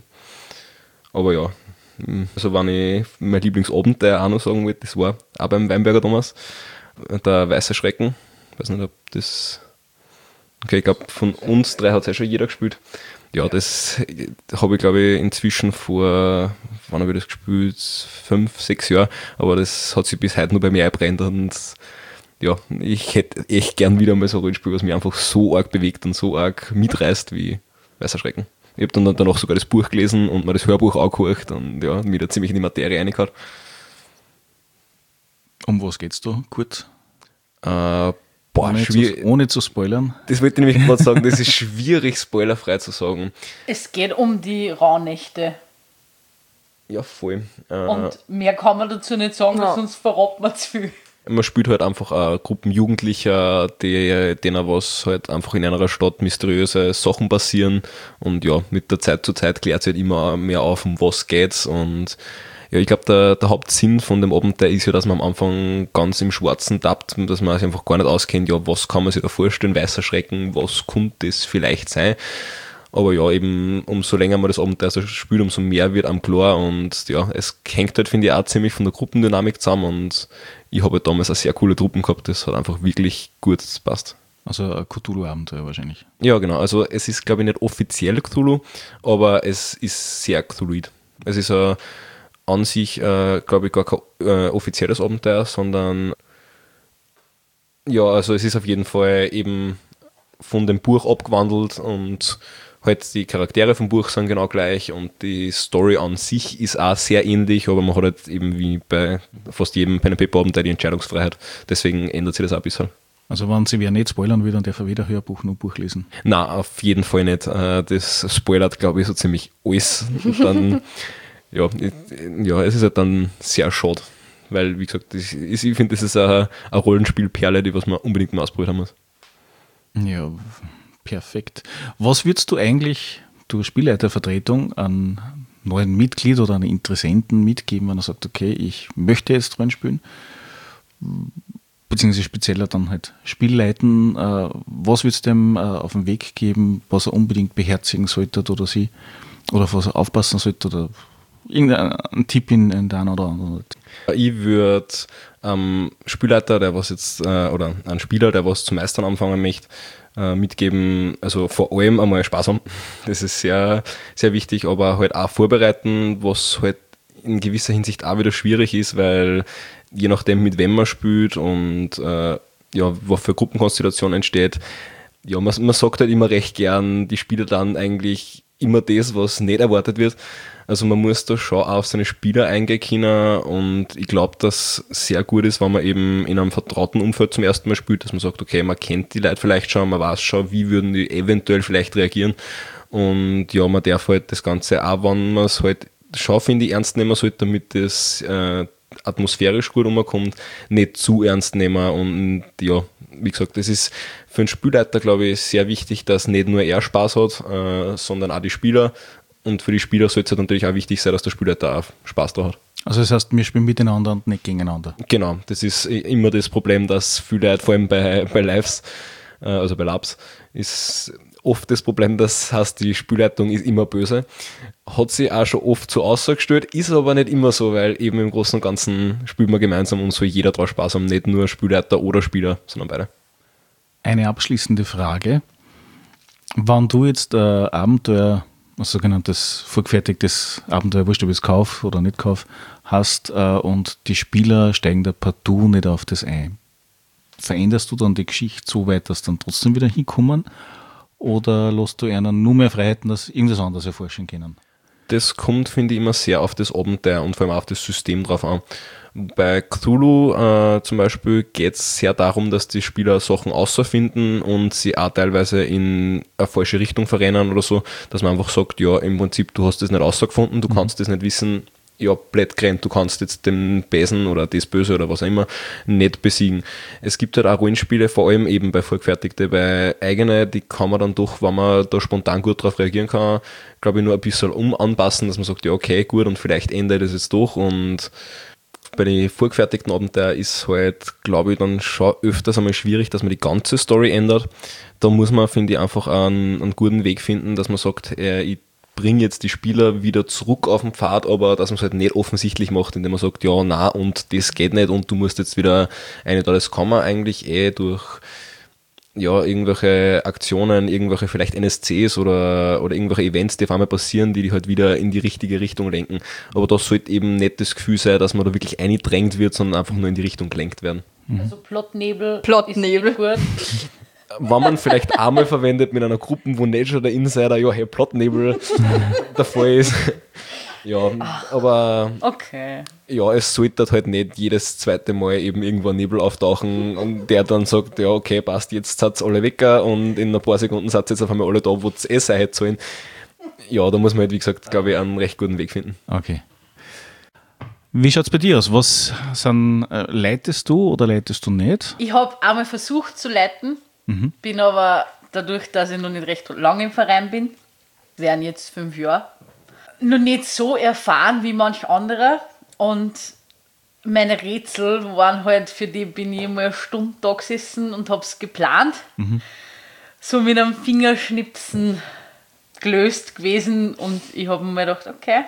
Aber ja, also wenn ich mein Lieblingsabenteuer auch noch sagen wollte, das war auch beim Weinberger Thomas, der Weiße Schrecken. Ich weiß nicht, ob das... Okay, ich glaube, von uns drei hat es ja schon jeder gespielt. Ja, das habe ich, glaube ich, inzwischen vor, wann habe ich das gespielt? Fünf, sechs Jahre. Aber das hat sich bis heute nur bei mir eingebrennt und ja, ich hätte echt gern wieder mal so ein Rollenspiel, was mich einfach so arg bewegt und so arg mitreißt wie Weißer Schrecken. Ich habe dann danach sogar das Buch gelesen und mir das Hörbuch angehört und ja, mich da ziemlich in die Materie reingehauen. Um was geht's da kurz? Äh, boah, ohne, schwierig. Zu, ohne zu spoilern. Das wollte ich nämlich gerade sagen, das ist schwierig, spoilerfrei zu sagen. Es geht um die Rauhnächte. Ja, voll. Äh, und mehr kann man dazu nicht sagen, ja. Sonst verraten wir zu viel. Man spielt halt einfach äh, Gruppen Jugendlicher, die, denen was halt einfach in einer Stadt mysteriöse Sachen passieren und ja, mit der Zeit zu Zeit klärt sich halt immer mehr auf, um was geht's und ja, ich glaube, der, der Hauptsinn von dem Abenteuer ist ja, dass man am Anfang ganz im Schwarzen tappt, dass man sich einfach gar nicht auskennt, ja, was kann man sich da vorstellen, Weißer Schrecken, was könnte das vielleicht sein? Aber ja, eben umso länger man das Abenteuer so spielt, umso mehr wird einem klar und ja, es hängt halt, finde ich, auch ziemlich von der Gruppendynamik zusammen und ich habe halt damals eine sehr coole Truppen gehabt, das hat einfach wirklich gut gepasst. Also ein Cthulhu-Abenteuer wahrscheinlich. Ja, genau. Also es ist, glaube ich, nicht offiziell Cthulhu, aber es ist sehr Cthulhuid. Es ist äh, an sich, äh, glaube ich, gar kein äh, offizielles Abenteuer, sondern ja, also es ist auf jeden Fall eben von dem Buch abgewandelt und halt die Charaktere vom Buch sind genau gleich und die Story an sich ist auch sehr ähnlich, aber man hat halt eben wie bei fast jedem Pen and Paper Abenteuer die Entscheidungsfreiheit. Deswegen ändert sich das auch ein bisschen. Also wenn sie wer nicht spoilern will, dann darf er weder Hörbuch noch Buch lesen. Na, auf jeden Fall nicht. Das spoilert, glaube ich, so ziemlich alles. Und dann, ja, ja, es ist halt dann sehr schade. Weil, wie gesagt, das ist, ich finde, das ist eine, eine Rollenspielperle, die was man unbedingt mal ausprobiert haben muss. Ja, perfekt. Was würdest du eigentlich durch Spielleitervertretung an neuen Mitglied oder an Interessenten mitgeben, wenn er sagt, okay, ich möchte jetzt Rollenspielen? Beziehungsweise spezieller dann halt Spielleiten. Äh, was würdest du dem äh, auf den Weg geben, was er unbedingt beherzigen sollte oder sie, oder auf was er aufpassen sollte oder irgendein Tipp in, in der einen oder anderen? Ich würde ähm, Spielleiter, der was jetzt, äh, oder einen Spieler, der was zum Meistern anfangen möchte, äh, mitgeben, also vor allem einmal Spaß haben. Das ist sehr, sehr wichtig, aber halt auch vorbereiten, was halt in gewisser Hinsicht auch wieder schwierig ist, weil je nachdem, mit wem man spielt und äh, ja, was für Gruppenkonstellation entsteht, ja, man, man sagt halt immer recht gern, die Spieler dann eigentlich immer das, was nicht erwartet wird. Also man muss da schon auf seine Spieler eingehen können und ich glaube, dass sehr gut ist, wenn man eben in einem vertrauten Umfeld zum ersten Mal spielt, dass man sagt, okay, man kennt die Leute vielleicht schon, man weiß schon, wie würden die eventuell vielleicht reagieren und ja, man darf halt das Ganze auch, wenn man es halt schon, finde ich, ernst nehmen sollte, damit das äh, atmosphärisch gut umkommt, nicht zu ernst nehmen und ja, wie gesagt, das ist für einen Spielleiter, glaube ich, sehr wichtig, dass nicht nur er Spaß hat, äh, sondern auch die Spieler und für die Spieler sollte es natürlich auch wichtig sein, dass der Spielleiter auch Spaß da hat. Also das heißt, wir spielen miteinander und nicht gegeneinander. Genau, das ist immer das Problem, dass viele Leute, vor allem bei, bei Lives, äh, also bei Labs, ist oft das Problem, das heißt, die Spielleitung ist immer böse. Hat sie auch schon oft so ausgestellt, ist aber nicht immer so, weil eben im Großen und Ganzen spielt man gemeinsam und soll jeder drauf Spaß haben, nicht nur Spielleiter oder Spieler, sondern beide. Eine abschließende Frage. Wenn du jetzt ein Abenteuer, ein sogenanntes vorgefertigtes Abenteuer, wurscht ob ich es kaufe oder nicht kaufe, hast und die Spieler steigen da partout nicht auf das ein, veränderst du dann die Geschichte so weit, dass dann trotzdem wieder hinkommen? Oder lässt du ihnen nur mehr Freiheiten, dass sie irgendwas anderes erforschen können? Das kommt, finde ich, immer sehr auf das Abenteuer und vor allem auf das System drauf an. Bei Cthulhu äh, zum Beispiel geht es sehr darum, dass die Spieler Sachen außerfinden und sie auch teilweise in eine falsche Richtung verrennen oder so, dass man einfach sagt, ja, im Prinzip, du hast das nicht außergefunden, du mhm. kannst das nicht wissen, ja, blöd gerannt, du kannst jetzt den Besen oder das Böse oder was auch immer nicht besiegen. Es gibt halt auch Rollenspiele, vor allem eben bei Vorgefertigte, bei eigene, die kann man dann doch, wenn man da spontan gut drauf reagieren kann, glaube ich, nur ein bisschen um anpassen, dass man sagt, ja, okay, gut, und vielleicht ändere ich das jetzt doch. Und bei den vorgefertigten Abenteuern ist halt, glaube ich, dann schon öfters einmal schwierig, dass man die ganze Story ändert. Da muss man, finde ich, einfach einen, einen guten Weg finden, dass man sagt, äh, ich bringe jetzt die Spieler wieder zurück auf den Pfad, aber dass man es halt nicht offensichtlich macht, indem man sagt, ja, na und das geht nicht und du musst jetzt wieder eine da. Das kann man eigentlich eh durch ja, irgendwelche Aktionen, irgendwelche vielleicht N S Cs oder, oder irgendwelche Events, die auf einmal passieren, die die halt wieder in die richtige Richtung lenken. Aber das sollte eben nicht das Gefühl sein, dass man da wirklich eingedrängt wird, sondern einfach nur in die Richtung gelenkt werden. Also Plotnebel. Plotnebel. Ist gut. Wenn man vielleicht einmal verwendet mit einer Gruppe, wo nicht schon der Insider, ja, hey, Plotnebel der Fall ist. Ja, aber Okay. ja, es sollte halt nicht jedes zweite Mal eben irgendwo ein Nebel auftauchen und der dann sagt, ja, okay, passt, jetzt seid ihr alle weg und in ein paar Sekunden seid ihr jetzt auf einmal alle da, wo es eh sein hätte sollen. Ja, da muss man halt, wie gesagt, glaube ich, einen recht guten Weg finden. Okay. Wie schaut es bei dir aus? Was sind, äh, leitest du oder leitest du nicht? Ich habe einmal versucht zu leiten, mhm. bin aber dadurch, dass ich noch nicht recht lange im Verein bin, wären jetzt fünf Jahre, noch nicht so erfahren wie manch anderer. Und meine Rätsel waren halt, für die bin ich mal eine Stunde da gesessen und habe es geplant. Mhm. So mit einem Fingerschnipsen gelöst gewesen und ich habe mir gedacht, okay,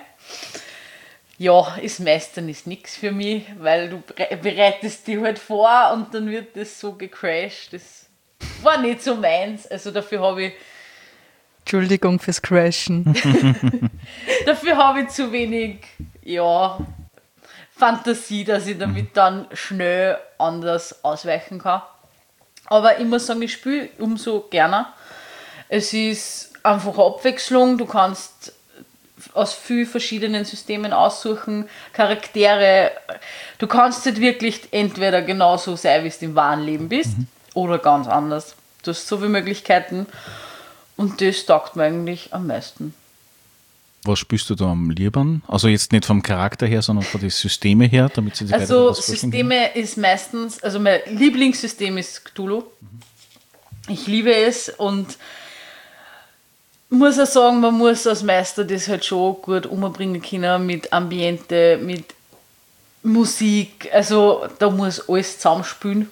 ja, ist Meistern ist nichts für mich, weil du bereitest dich halt vor und dann wird das so gecrashed. Das war nicht so meins. Also dafür habe ich, Entschuldigung fürs Crashen. dafür habe ich zu wenig, ja, Fantasie, dass ich damit dann schnell anders ausweichen kann. Aber ich muss sagen, ich spiele umso gerne. Es ist einfach eine Abwechslung. Du kannst aus vielen verschiedenen Systemen aussuchen, Charaktere. Du kannst nicht wirklich entweder genauso sein, wie du im wahren Leben bist, mhm. oder ganz anders. Du hast so viele Möglichkeiten und das taugt mir eigentlich am meisten. Was spielst du da am liebsten? Also jetzt nicht vom Charakter her, sondern von den Systemen her, damit sie sich Also weiter Systeme können? Ist meistens, also mein Lieblingssystem ist Cthulhu. Mhm. Ich liebe es und muss auch sagen, man muss als Meister das halt schon gut umbringen können mit Ambiente, mit Musik. Also da muss alles zusammenspielen.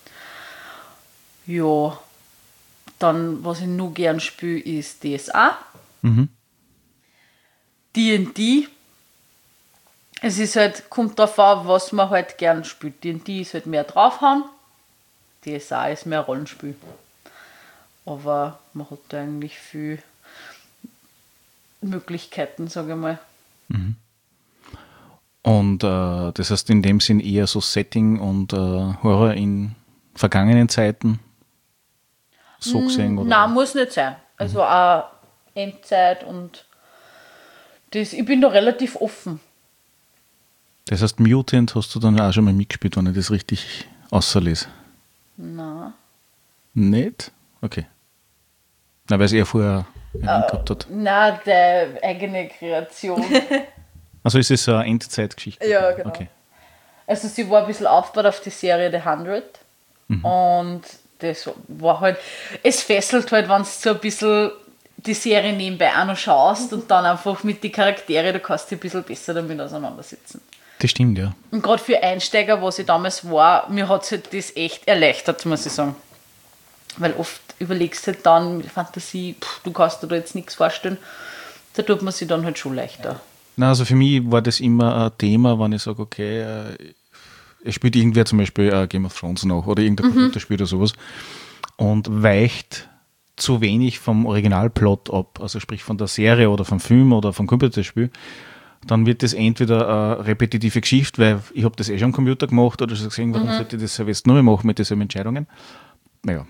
Ja, dann, was ich nur gern spiele, ist D S A. Mhm. D und D. Es ist halt, kommt darauf an, was man halt gern spielt. D und D ist halt mehr draufhauen. D S A ist mehr Rollenspiel. Aber man hat da eigentlich viel Möglichkeiten, sage ich mal. Mhm. Und äh, das heißt in dem Sinn eher so Setting und äh, Horror in vergangenen Zeiten so gesehen? Oder? Nein, muss nicht sein. Also mhm. auch Endzeit und das, ich bin da relativ offen. Das heißt, Mutant hast du dann auch schon mal mitgespielt, wenn ich das richtig auslese? Nein. Nicht? Okay. Na, weil es eher vorher uh, gehabt hat. Nein, der eigene Kreation. Also ist es so eine Endzeitgeschichte? Ja, genau. Okay. Also sie war ein bisschen aufgebaut auf die Serie The hundred. Mhm. Und das war halt, es fesselt halt, wenn du so ein bisschen die Serie nebenbei auch noch schaust und dann einfach mit den Charakteren, da kannst du dich ein bisschen besser damit auseinandersetzen. Das stimmt, ja. Und gerade für Einsteiger, was ich damals war, mir hat es halt das echt erleichtert, muss ich sagen. Weil oft überlegst du halt dann mit Fantasie, pff, du kannst dir da jetzt nichts vorstellen, da tut man sich dann halt schon leichter. Na, also für mich war das immer ein Thema, wenn ich sage, okay, äh, es spielt irgendwer zum Beispiel äh, Game of Thrones noch oder irgendein mhm. Computerspiel oder sowas und weicht zu wenig vom Originalplot ab, also sprich von der Serie oder vom Film oder vom Computerspiel, dann wird das entweder eine repetitive Geschichte, weil ich habe das eh schon am Computer gemacht oder schon gesehen, warum mhm. sollte ich das jetzt nur mehr machen mit diesen Entscheidungen. Naja.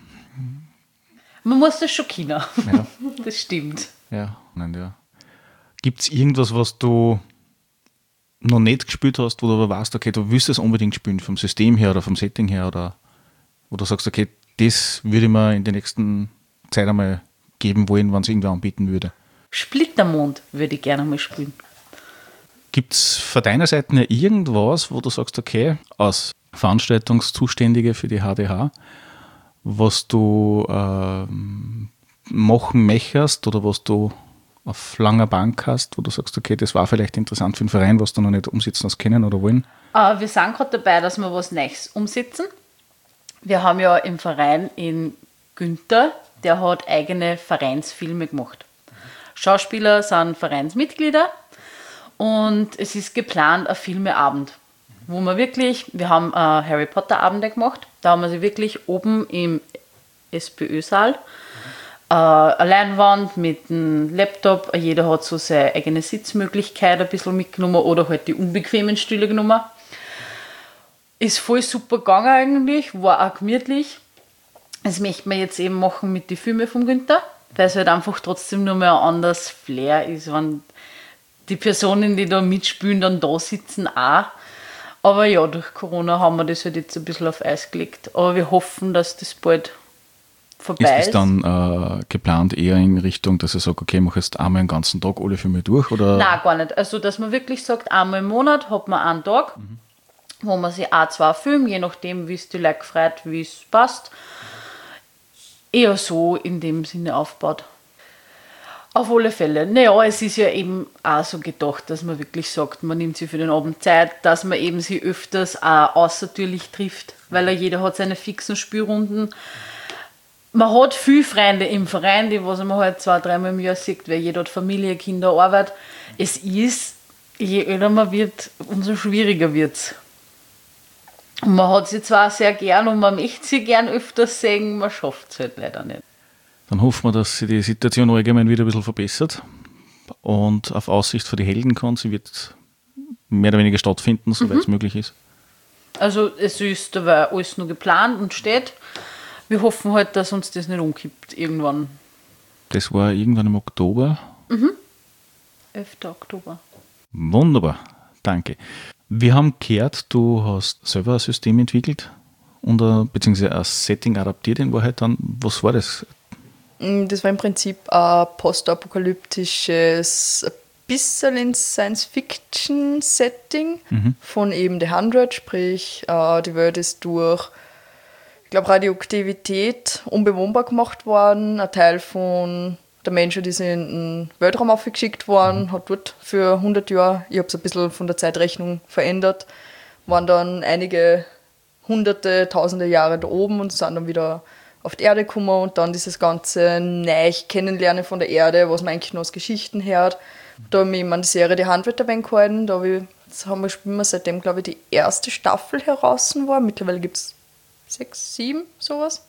Man muss das schon können. Ja. Das stimmt. Ja, nein, ja. Gibt es irgendwas, was du noch nicht gespielt hast, wo du aber weißt, okay, du willst es unbedingt spielen, vom System her oder vom Setting her, oder wo du sagst, okay, das würde ich mir in der nächsten Zeit einmal geben wollen, wenn es irgendwer anbieten würde? Splittermond würde ich gerne mal spielen. Gibt es von deiner Seite her irgendwas, wo du sagst, okay, als Veranstaltungszuständige für die H D H, was du äh, machen möchtest oder was du auf langer Bank hast, wo du sagst, okay, das war vielleicht interessant für den Verein, was du noch nicht umsetzen hast können oder wollen? Uh, wir sind gerade dabei, dass wir was Neues umsetzen. Wir haben ja im Verein in Günther, der hat eigene Vereinsfilme gemacht. Schauspieler sind Vereinsmitglieder und es ist geplant ein Filmeabend, wo wir wirklich, wir haben äh, Harry Potter Abende gemacht, da haben wir sie wirklich oben im SPÖ-Saal, äh, eine Leinwand mit einem Laptop, jeder hat so seine eigene Sitzmöglichkeit ein bisschen mitgenommen oder halt die unbequemen Stühle genommen. Ist voll super gegangen eigentlich, war auch gemütlich. Das möchten wir jetzt eben machen mit den Filmen von Günther, weil es halt einfach trotzdem nur mehr ein anderes Flair ist, wenn die Personen, die da mitspielen, dann da sitzen auch. Aber ja, durch Corona haben wir das halt jetzt ein bisschen auf Eis gelegt. Aber wir hoffen, dass das bald vorbei ist. Ist das dann äh, geplant eher in Richtung, dass ihr sagt, okay, mach jetzt einmal den ganzen Tag alle Filme durch? Oder? Nein, gar nicht. Also, dass man wirklich sagt, einmal im Monat hat man einen Tag, mhm. wo man sich auch zwei filmt, je nachdem, wie es die Leute freut, wie es passt. Eher so in dem Sinne aufbaut. Auf alle Fälle. Naja, es ist ja eben auch so gedacht, dass man wirklich sagt, man nimmt sich für den Abend Zeit, dass man eben sich öfters auch außertürlich trifft, weil ja jeder hat seine fixen Spielrunden. Man hat viele Freunde im Verein, die was man halt zwei, dreimal im Jahr sieht, weil jeder hat Familie, Kinder, Arbeit. Es ist, je älter man wird, umso schwieriger wird es. Man hat sie zwar sehr gern und man möchte sie gern öfters sehen, man schafft es halt leider nicht. Dann hoffen wir, dass sich die Situation allgemein wieder ein bisschen verbessert und auf Aussicht für die Heldencon, sie wird mehr oder weniger stattfinden, soweit es mhm. möglich ist. Also es ist dabei alles nur geplant und steht. Wir hoffen halt, dass uns das nicht umkippt irgendwann. Das war irgendwann im Oktober. Mhm. elften Oktober. Wunderbar, danke. Wir haben gehört, du hast selber ein System entwickelt und ein, beziehungsweise ein Setting adaptiert in Wahrheit dann. Was war das? Das war im Prinzip ein postapokalyptisches, ein bisschen in Science-Fiction-Setting mhm. von eben The hundred, sprich äh, die Welt ist durch, ich glaube, Radioaktivität unbewohnbar gemacht worden. Ein Teil von der Menschen, die sind in den Weltraum aufgeschickt worden, mhm. hat dort für hundert Jahre, ich habe es ein bisschen von der Zeitrechnung verändert, waren dann einige hunderte, tausende Jahre da oben und sind dann wieder auf die Erde gekommen und dann dieses ganze Neich kennenlernen von der Erde, was man eigentlich nur aus Geschichten hört. Da habe ich mich an die Serie The hundred ein wenig gehalten. Da habe ich, das haben wir, spielen wir seitdem, glaube ich, die erste Staffel heraus war. Mittlerweile gibt es sechs, sieben, sowas.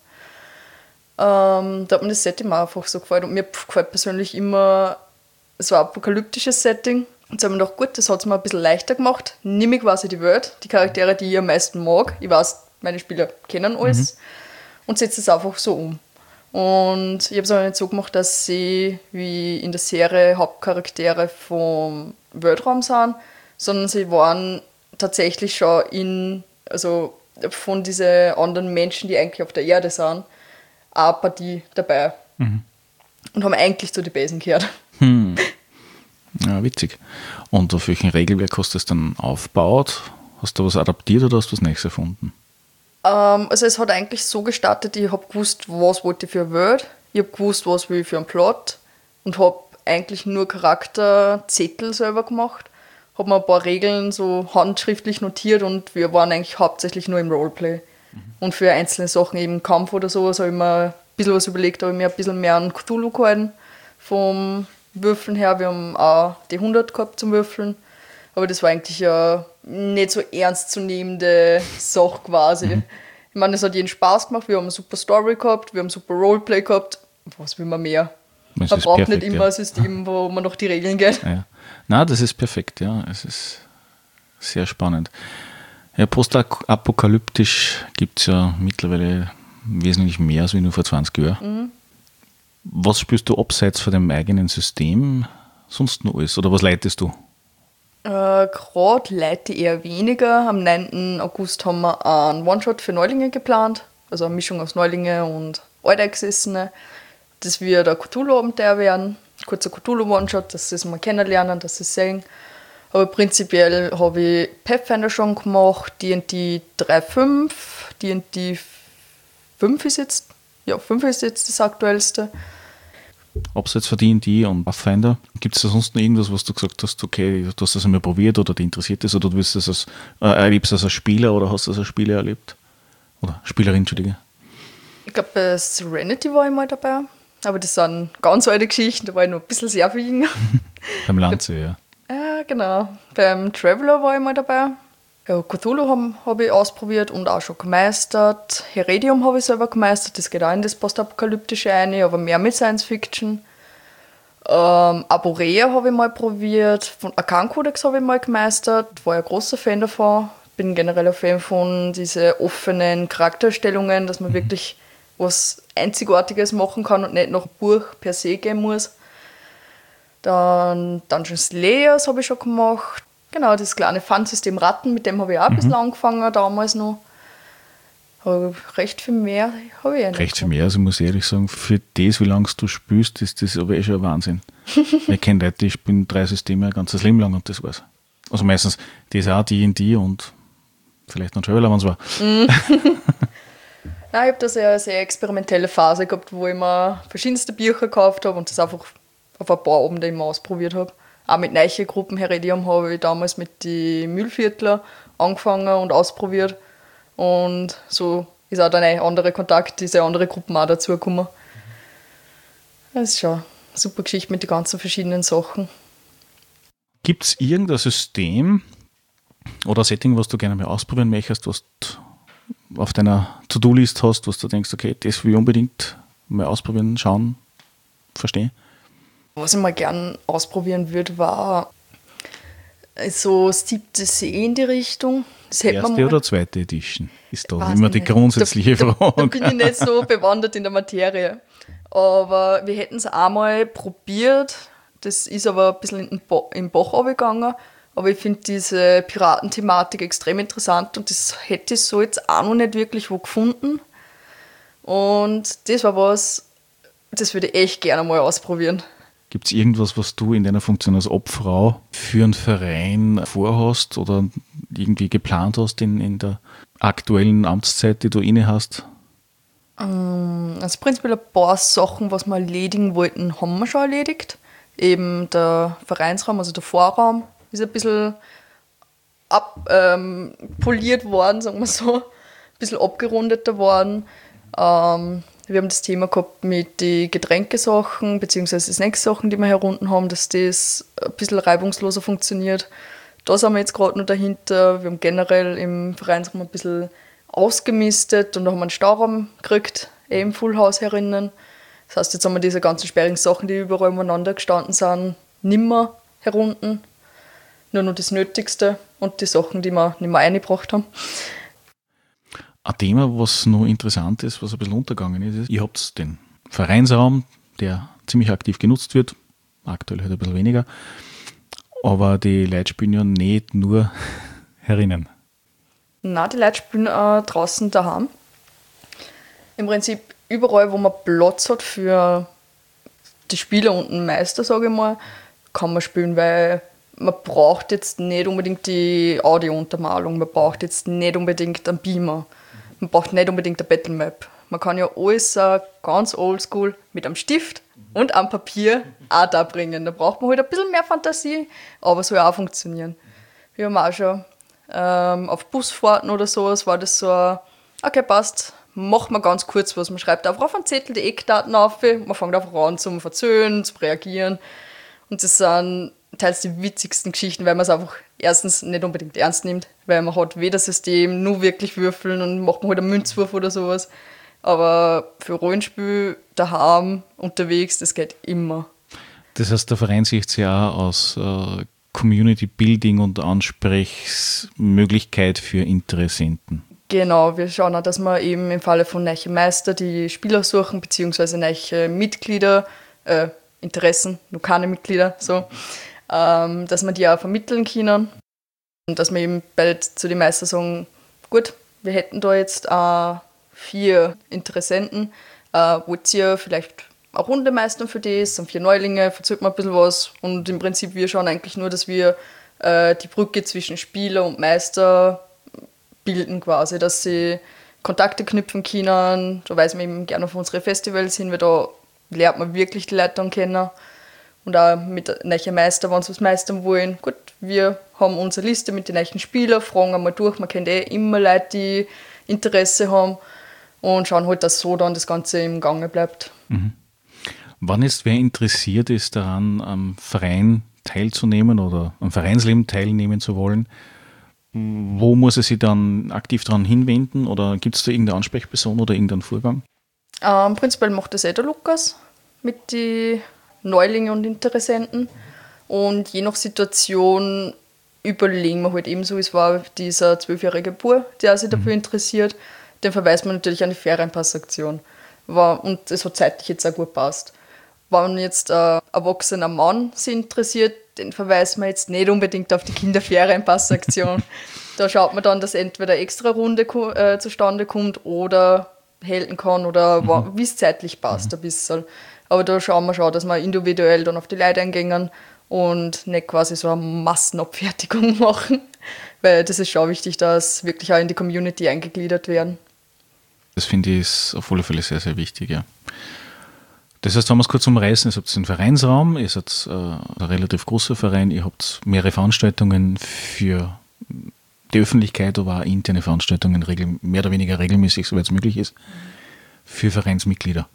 Ähm, da hat mir das Setting auch einfach so gefallen. Und mir gefällt persönlich immer so ein apokalyptisches Setting. Und da habe ich mir gedacht, gut, das hat es mir ein bisschen leichter gemacht. Nimm ich quasi die Welt, die Charaktere, die ich am meisten mag. Ich weiß, meine Spieler kennen alles. Mhm. Und setze es einfach so um. Und ich habe es aber nicht so gemacht, dass sie wie in der Serie Hauptcharaktere vom Weltraum sind, sondern sie waren tatsächlich schon in, also von diesen anderen Menschen, die eigentlich auf der Erde sind, auch eine Partie dabei. Mhm. Und haben eigentlich zu den Besen gehört. Hm. Ja, witzig. Und auf welchen Regelwerk hast du das dann aufgebaut? Hast du was adaptiert oder hast du was Neues erfunden? Also es hat eigentlich so gestartet, ich habe gewusst, was wollte ich für eine Welt, ich habe gewusst, was will ich für einen Plot und habe eigentlich nur Charakterzettel selber gemacht, habe mir ein paar Regeln so handschriftlich notiert und wir waren eigentlich hauptsächlich nur im Roleplay. Mhm. Und für einzelne Sachen, eben Kampf oder sowas, habe ich mir ein bisschen was überlegt, habe ich mir ein bisschen mehr an Cthulhu gehalten vom Würfeln her. Wir haben auch die hundert gehabt zum Würfeln. Aber das war eigentlich ja nicht so ernstzunehmende Sache quasi. Mhm. Ich meine, es hat jeden Spaß gemacht. Wir haben eine super Story gehabt, wir haben super Roleplay gehabt. Was will man mehr? Das man braucht perfekt, nicht immer ja. ein System, wo man nach die Regeln geht. Ja. Nein, das ist perfekt, ja. Es ist sehr spannend. Ja, postapokalyptisch gibt es ja mittlerweile wesentlich mehr als wie nur vor zwanzig Jahren. Mhm. Was spürst du abseits von dem eigenen System sonst noch alles? Oder was leitest du? Äh, Gerade leite ich eher weniger. Am neunten August haben wir einen One-Shot für Neulinge geplant. Also eine Mischung aus Neulinge und Alteingesessene. Das wird ein Cthulhu-Abenteuer werden. Kurzer Cthulhu-One-Shot, dass sie es mal kennenlernen, dass sie es sehen. Aber prinzipiell habe ich Pathfinder schon gemacht, D und D drei Punkt fünf, D und D fünf ist jetzt, ja, fünf ist jetzt das aktuellste. Abseits von D und D und Pathfinder, gibt es da sonst noch irgendwas, was du gesagt hast, okay, du hast das einmal probiert oder dich interessiert das oder du willst das als, äh, erlebst das als Spieler oder hast du das als Spieler erlebt? Oder Spielerin, Entschuldige. Ich glaube, bei Serenity war ich mal dabei, aber das sind ganz alte Geschichten, da war ich noch ein bisschen sehr viel jünger. Beim Lanze, ja. Ja, genau. Beim Traveler war ich mal dabei. Ja, Cthulhu habe hab ich ausprobiert und auch schon gemeistert. Heredium habe ich selber gemeistert, das geht auch in das Postapokalyptische ein, aber mehr mit Science Fiction. Ähm, Aborea habe ich mal probiert, von Arkan-Kodex habe ich mal gemeistert, war ein großer Fan davon. Bin generell ein Fan von diesen offenen Charakterstellungen, dass man mhm. wirklich was Einzigartiges machen kann und nicht noch ein Buch per se gehen muss. Dann Dungeons Layers habe ich schon gemacht. Genau, das kleine Fun-System Ratten, mit dem habe ich auch ein bisschen mhm. angefangen damals noch. Aber recht viel mehr habe ich ja nicht. Recht viel mehr, also muss ich ehrlich sagen, für das, wie lange du spielst, ist das aber eh schon ein Wahnsinn. Ich kenne Leute, die spielen drei Systeme ein ganzes Leben lang und das war's. Also meistens das auch, die und die und vielleicht noch Traveler, wenn es war. Mhm. Nein, ich habe da sehr, eine sehr experimentelle Phase gehabt, wo ich mir verschiedenste Bücher gekauft habe und das einfach auf ein paar Abende immer ausprobiert habe. Auch mit neuen Gruppen. Heredium habe ich damals mit den Mühlviertler angefangen und ausprobiert. Und so ist auch dann ein anderer Kontakt, diese andere Gruppen auch dazugekommen. Das ist schon eine super Geschichte mit den ganzen verschiedenen Sachen. Gibt es irgendein System, Oder ein Setting, was du gerne mal ausprobieren möchtest, was du auf deiner To-Do-List hast, was du denkst, okay, das will ich unbedingt mal ausprobieren, schauen, verstehen? Was ich mal gern ausprobieren würde, war so das siebte See in die Richtung. Das hätte man Erste mal- oder zweite Edition? Ist da Weiß immer ich die nicht. grundsätzliche Da Frage. bin ich nicht so bewandert in der Materie. Aber wir hätten es einmal probiert. Das ist aber ein bisschen in den Bo- im Bach runtergegangen. Aber ich finde diese Piratenthematik extrem interessant und das hätte ich so jetzt auch noch nicht wirklich wo gefunden. Und das war was, das würde ich echt gerne mal ausprobieren. Gibt es irgendwas, was du in deiner Funktion als Obfrau für einen Verein vorhast oder irgendwie geplant hast in, in der aktuellen Amtszeit, die du inne hast? Also prinzipiell ein paar Sachen, was wir erledigen wollten, haben wir schon erledigt. Eben der Vereinsraum, also der Vorraum, ist ein bisschen abpoliert ähm, poliert worden, sagen wir so. Ein bisschen abgerundeter worden. Ähm, wir haben das Thema gehabt mit den Getränkesachen bzw. Snacksachen, die wir hier unten haben, dass das ein bisschen reibungsloser funktioniert. Da sind wir jetzt gerade noch dahinter. Wir haben generell im Vereinsraum ein bisschen ausgemistet und da haben wir einen Stauraum gekriegt, eh im Fullhaus herinnen. Das heißt, jetzt haben wir diese ganzen sperrigen Sachen, die überall umeinander gestanden sind, nimmer herunten. Nur noch das Nötigste und die Sachen, die wir nicht mehr eingebracht haben. Ein Thema, was noch interessant ist, was ein bisschen untergegangen ist, ist, ihr habt den Vereinsraum, der ziemlich aktiv genutzt wird, aktuell halt ein bisschen weniger, aber die Leute spielen ja nicht nur herinnen. Nein, die Leute spielen äh, draußen daheim. Im Prinzip überall, wo man Platz hat für die Spieler und den Meister, sage ich mal, kann man spielen, weil man braucht jetzt nicht unbedingt die Audiountermalung, man braucht jetzt nicht unbedingt einen Beamer, man braucht nicht unbedingt eine Battlemap. Man kann ja alles äh, ganz oldschool mit einem Stift und einem Papier auch da bringen. Da braucht man halt ein bisschen mehr Fantasie, aber es soll auch funktionieren. Wir haben auch schon ähm, auf Busfahrten oder sowas war das so, ein, okay, passt, machen wir ganz kurz was. Man schreibt einfach auf einen Zettel die Eckdaten auf, man fängt einfach an zum Verzögern, zum Reagieren. Und das sind teils die witzigsten Geschichten, weil man es einfach erstens nicht unbedingt ernst nimmt, weil man hat weder System, nur wirklich würfeln und macht man halt einen Münzwurf oder sowas. Aber für Rollenspiel daheim unterwegs, das geht immer. Das heißt, der Verein sieht sich auch aus äh, Community Building und Ansprechmöglichkeit für Interessenten. Genau, wir schauen auch, dass wir eben im Falle von neuen Meister die Spieler suchen, beziehungsweise neue Mitglieder, äh, Interessen, nur keine Mitglieder, so, ähm, dass wir die auch vermitteln können. Und dass wir eben bald zu den Meister sagen, gut, wir hätten da jetzt äh, vier Interessenten, äh, wollt ihr vielleicht eine Runde meistern für das, sind vier Neulinge, verzögert man ein bisschen was und im Prinzip wir schauen eigentlich nur, dass wir äh, die Brücke zwischen Spieler und Meister bilden quasi, dass sie Kontakte knüpfen können. Da weisen wir eben gerne auf unsere Festivals hin, weil da lernt man wirklich die Leute dann kennen. Und auch mit neuen Meister, wenn sie was meistern wollen. Gut, wir haben unsere Liste mit den neuen Spielern, fragen einmal durch, man kennt eh immer Leute, die Interesse haben und schauen halt, dass so dann das Ganze im Gange bleibt. Mhm. Wann ist wer interessiert ist daran, am Verein teilzunehmen oder am Vereinsleben teilnehmen zu wollen, wo muss er sich dann aktiv daran hinwenden oder gibt es da irgendeine Ansprechperson oder irgendeinen Vorgang? Ähm, prinzipiell macht das eh der Lukas mit den Neulingen und Interessenten und je nach Situation überlegen wir halt ebenso, es war dieser zwölfjährige Bub, der sich dafür interessiert, den verweist man natürlich an die Ferienpassaktion. War, und es hat zeitlich jetzt auch gut passt. Wenn jetzt ein erwachsener Mann sich interessiert, den verweisen wir jetzt nicht unbedingt auf die Kinderferienpassaktion. Da schaut man dann, dass entweder eine extra Runde äh, zustande kommt oder helfen kann oder mhm. wie es zeitlich passt mhm. ein bisschen. Aber da schauen wir schon, dass wir individuell dann auf die Leute eingehen und nicht quasi so eine Massenabfertigung machen, weil das ist schon wichtig, dass wirklich auch in die Community eingegliedert werden. Das finde ich ist auf alle Fälle sehr, sehr wichtig, ja. Das heißt, wenn wir es kurz umreißen, ihr habt einen Vereinsraum, ihr seid äh, ein relativ großer Verein, ihr habt mehrere Veranstaltungen für die Öffentlichkeit, aber auch interne Veranstaltungen, regel, mehr oder weniger regelmäßig, soweit es möglich ist, für Vereinsmitglieder.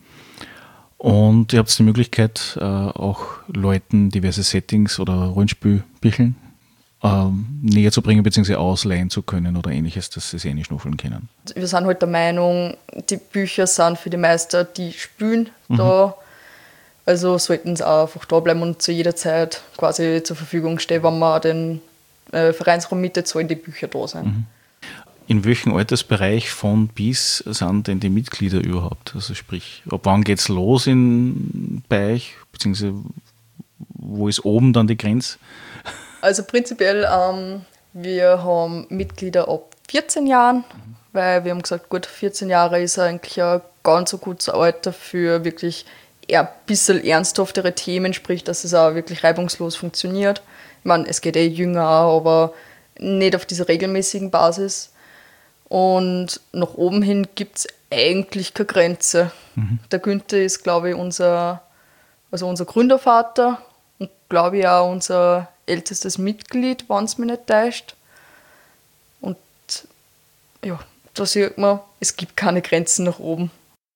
Und ihr habt die Möglichkeit, äh, auch Leuten diverse Settings oder Rollenspielbücheln ähm, näher zu bringen bzw. ausleihen zu können oder ähnliches, dass sie es eh nicht schnuffeln können. Wir sind halt der Meinung, die Bücher sind für die Meister, die spielen da. Also sollten sie auch einfach da bleiben und zu jeder Zeit quasi zur Verfügung stehen, wenn wir den äh, Vereinsraum mietet, sollen die Bücher da sein. Mhm. In welchem Altersbereich von bis sind denn die Mitglieder überhaupt? Also sprich, ab wann geht es los in, bei euch, beziehungsweise wo ist oben dann die Grenze? Also prinzipiell, ähm, wir haben Mitglieder ab vierzehn Jahren, weil wir haben gesagt, gut, vierzehn Jahre ist eigentlich ein ganz so gutes Alter für wirklich eher ein bisschen ernsthaftere Themen, sprich, dass es auch wirklich reibungslos funktioniert. Ich meine, es geht eh jünger, aber nicht auf dieser regelmäßigen Basis. Und nach oben hin gibt es eigentlich keine Grenze. Mhm. Der Günther ist, glaube ich, unser, also unser Gründervater und, glaube ich, auch unser ältestes Mitglied, wenn es mich nicht täuscht. Und ja, da sieht man, es gibt keine Grenzen nach oben.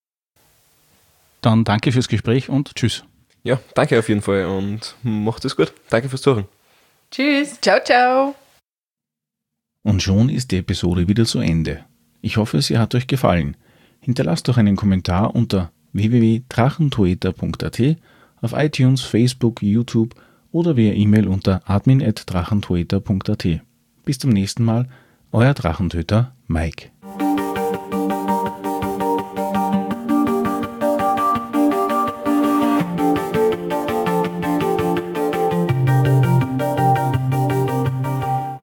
Dann danke fürs Gespräch und tschüss. Ja, danke auf jeden Fall und macht es gut. Danke fürs Zuhören. Tschüss. Ciao, ciao. Und schon ist die Episode wieder zu Ende. Ich hoffe, sie hat euch gefallen. Hinterlasst doch einen Kommentar unter w w w punkt drachentoeter punkt a t, auf iTunes, Facebook, YouTube oder via E-Mail unter admin at drachentoeter punkt a t. Bis zum nächsten Mal, euer Drachentöter Mike.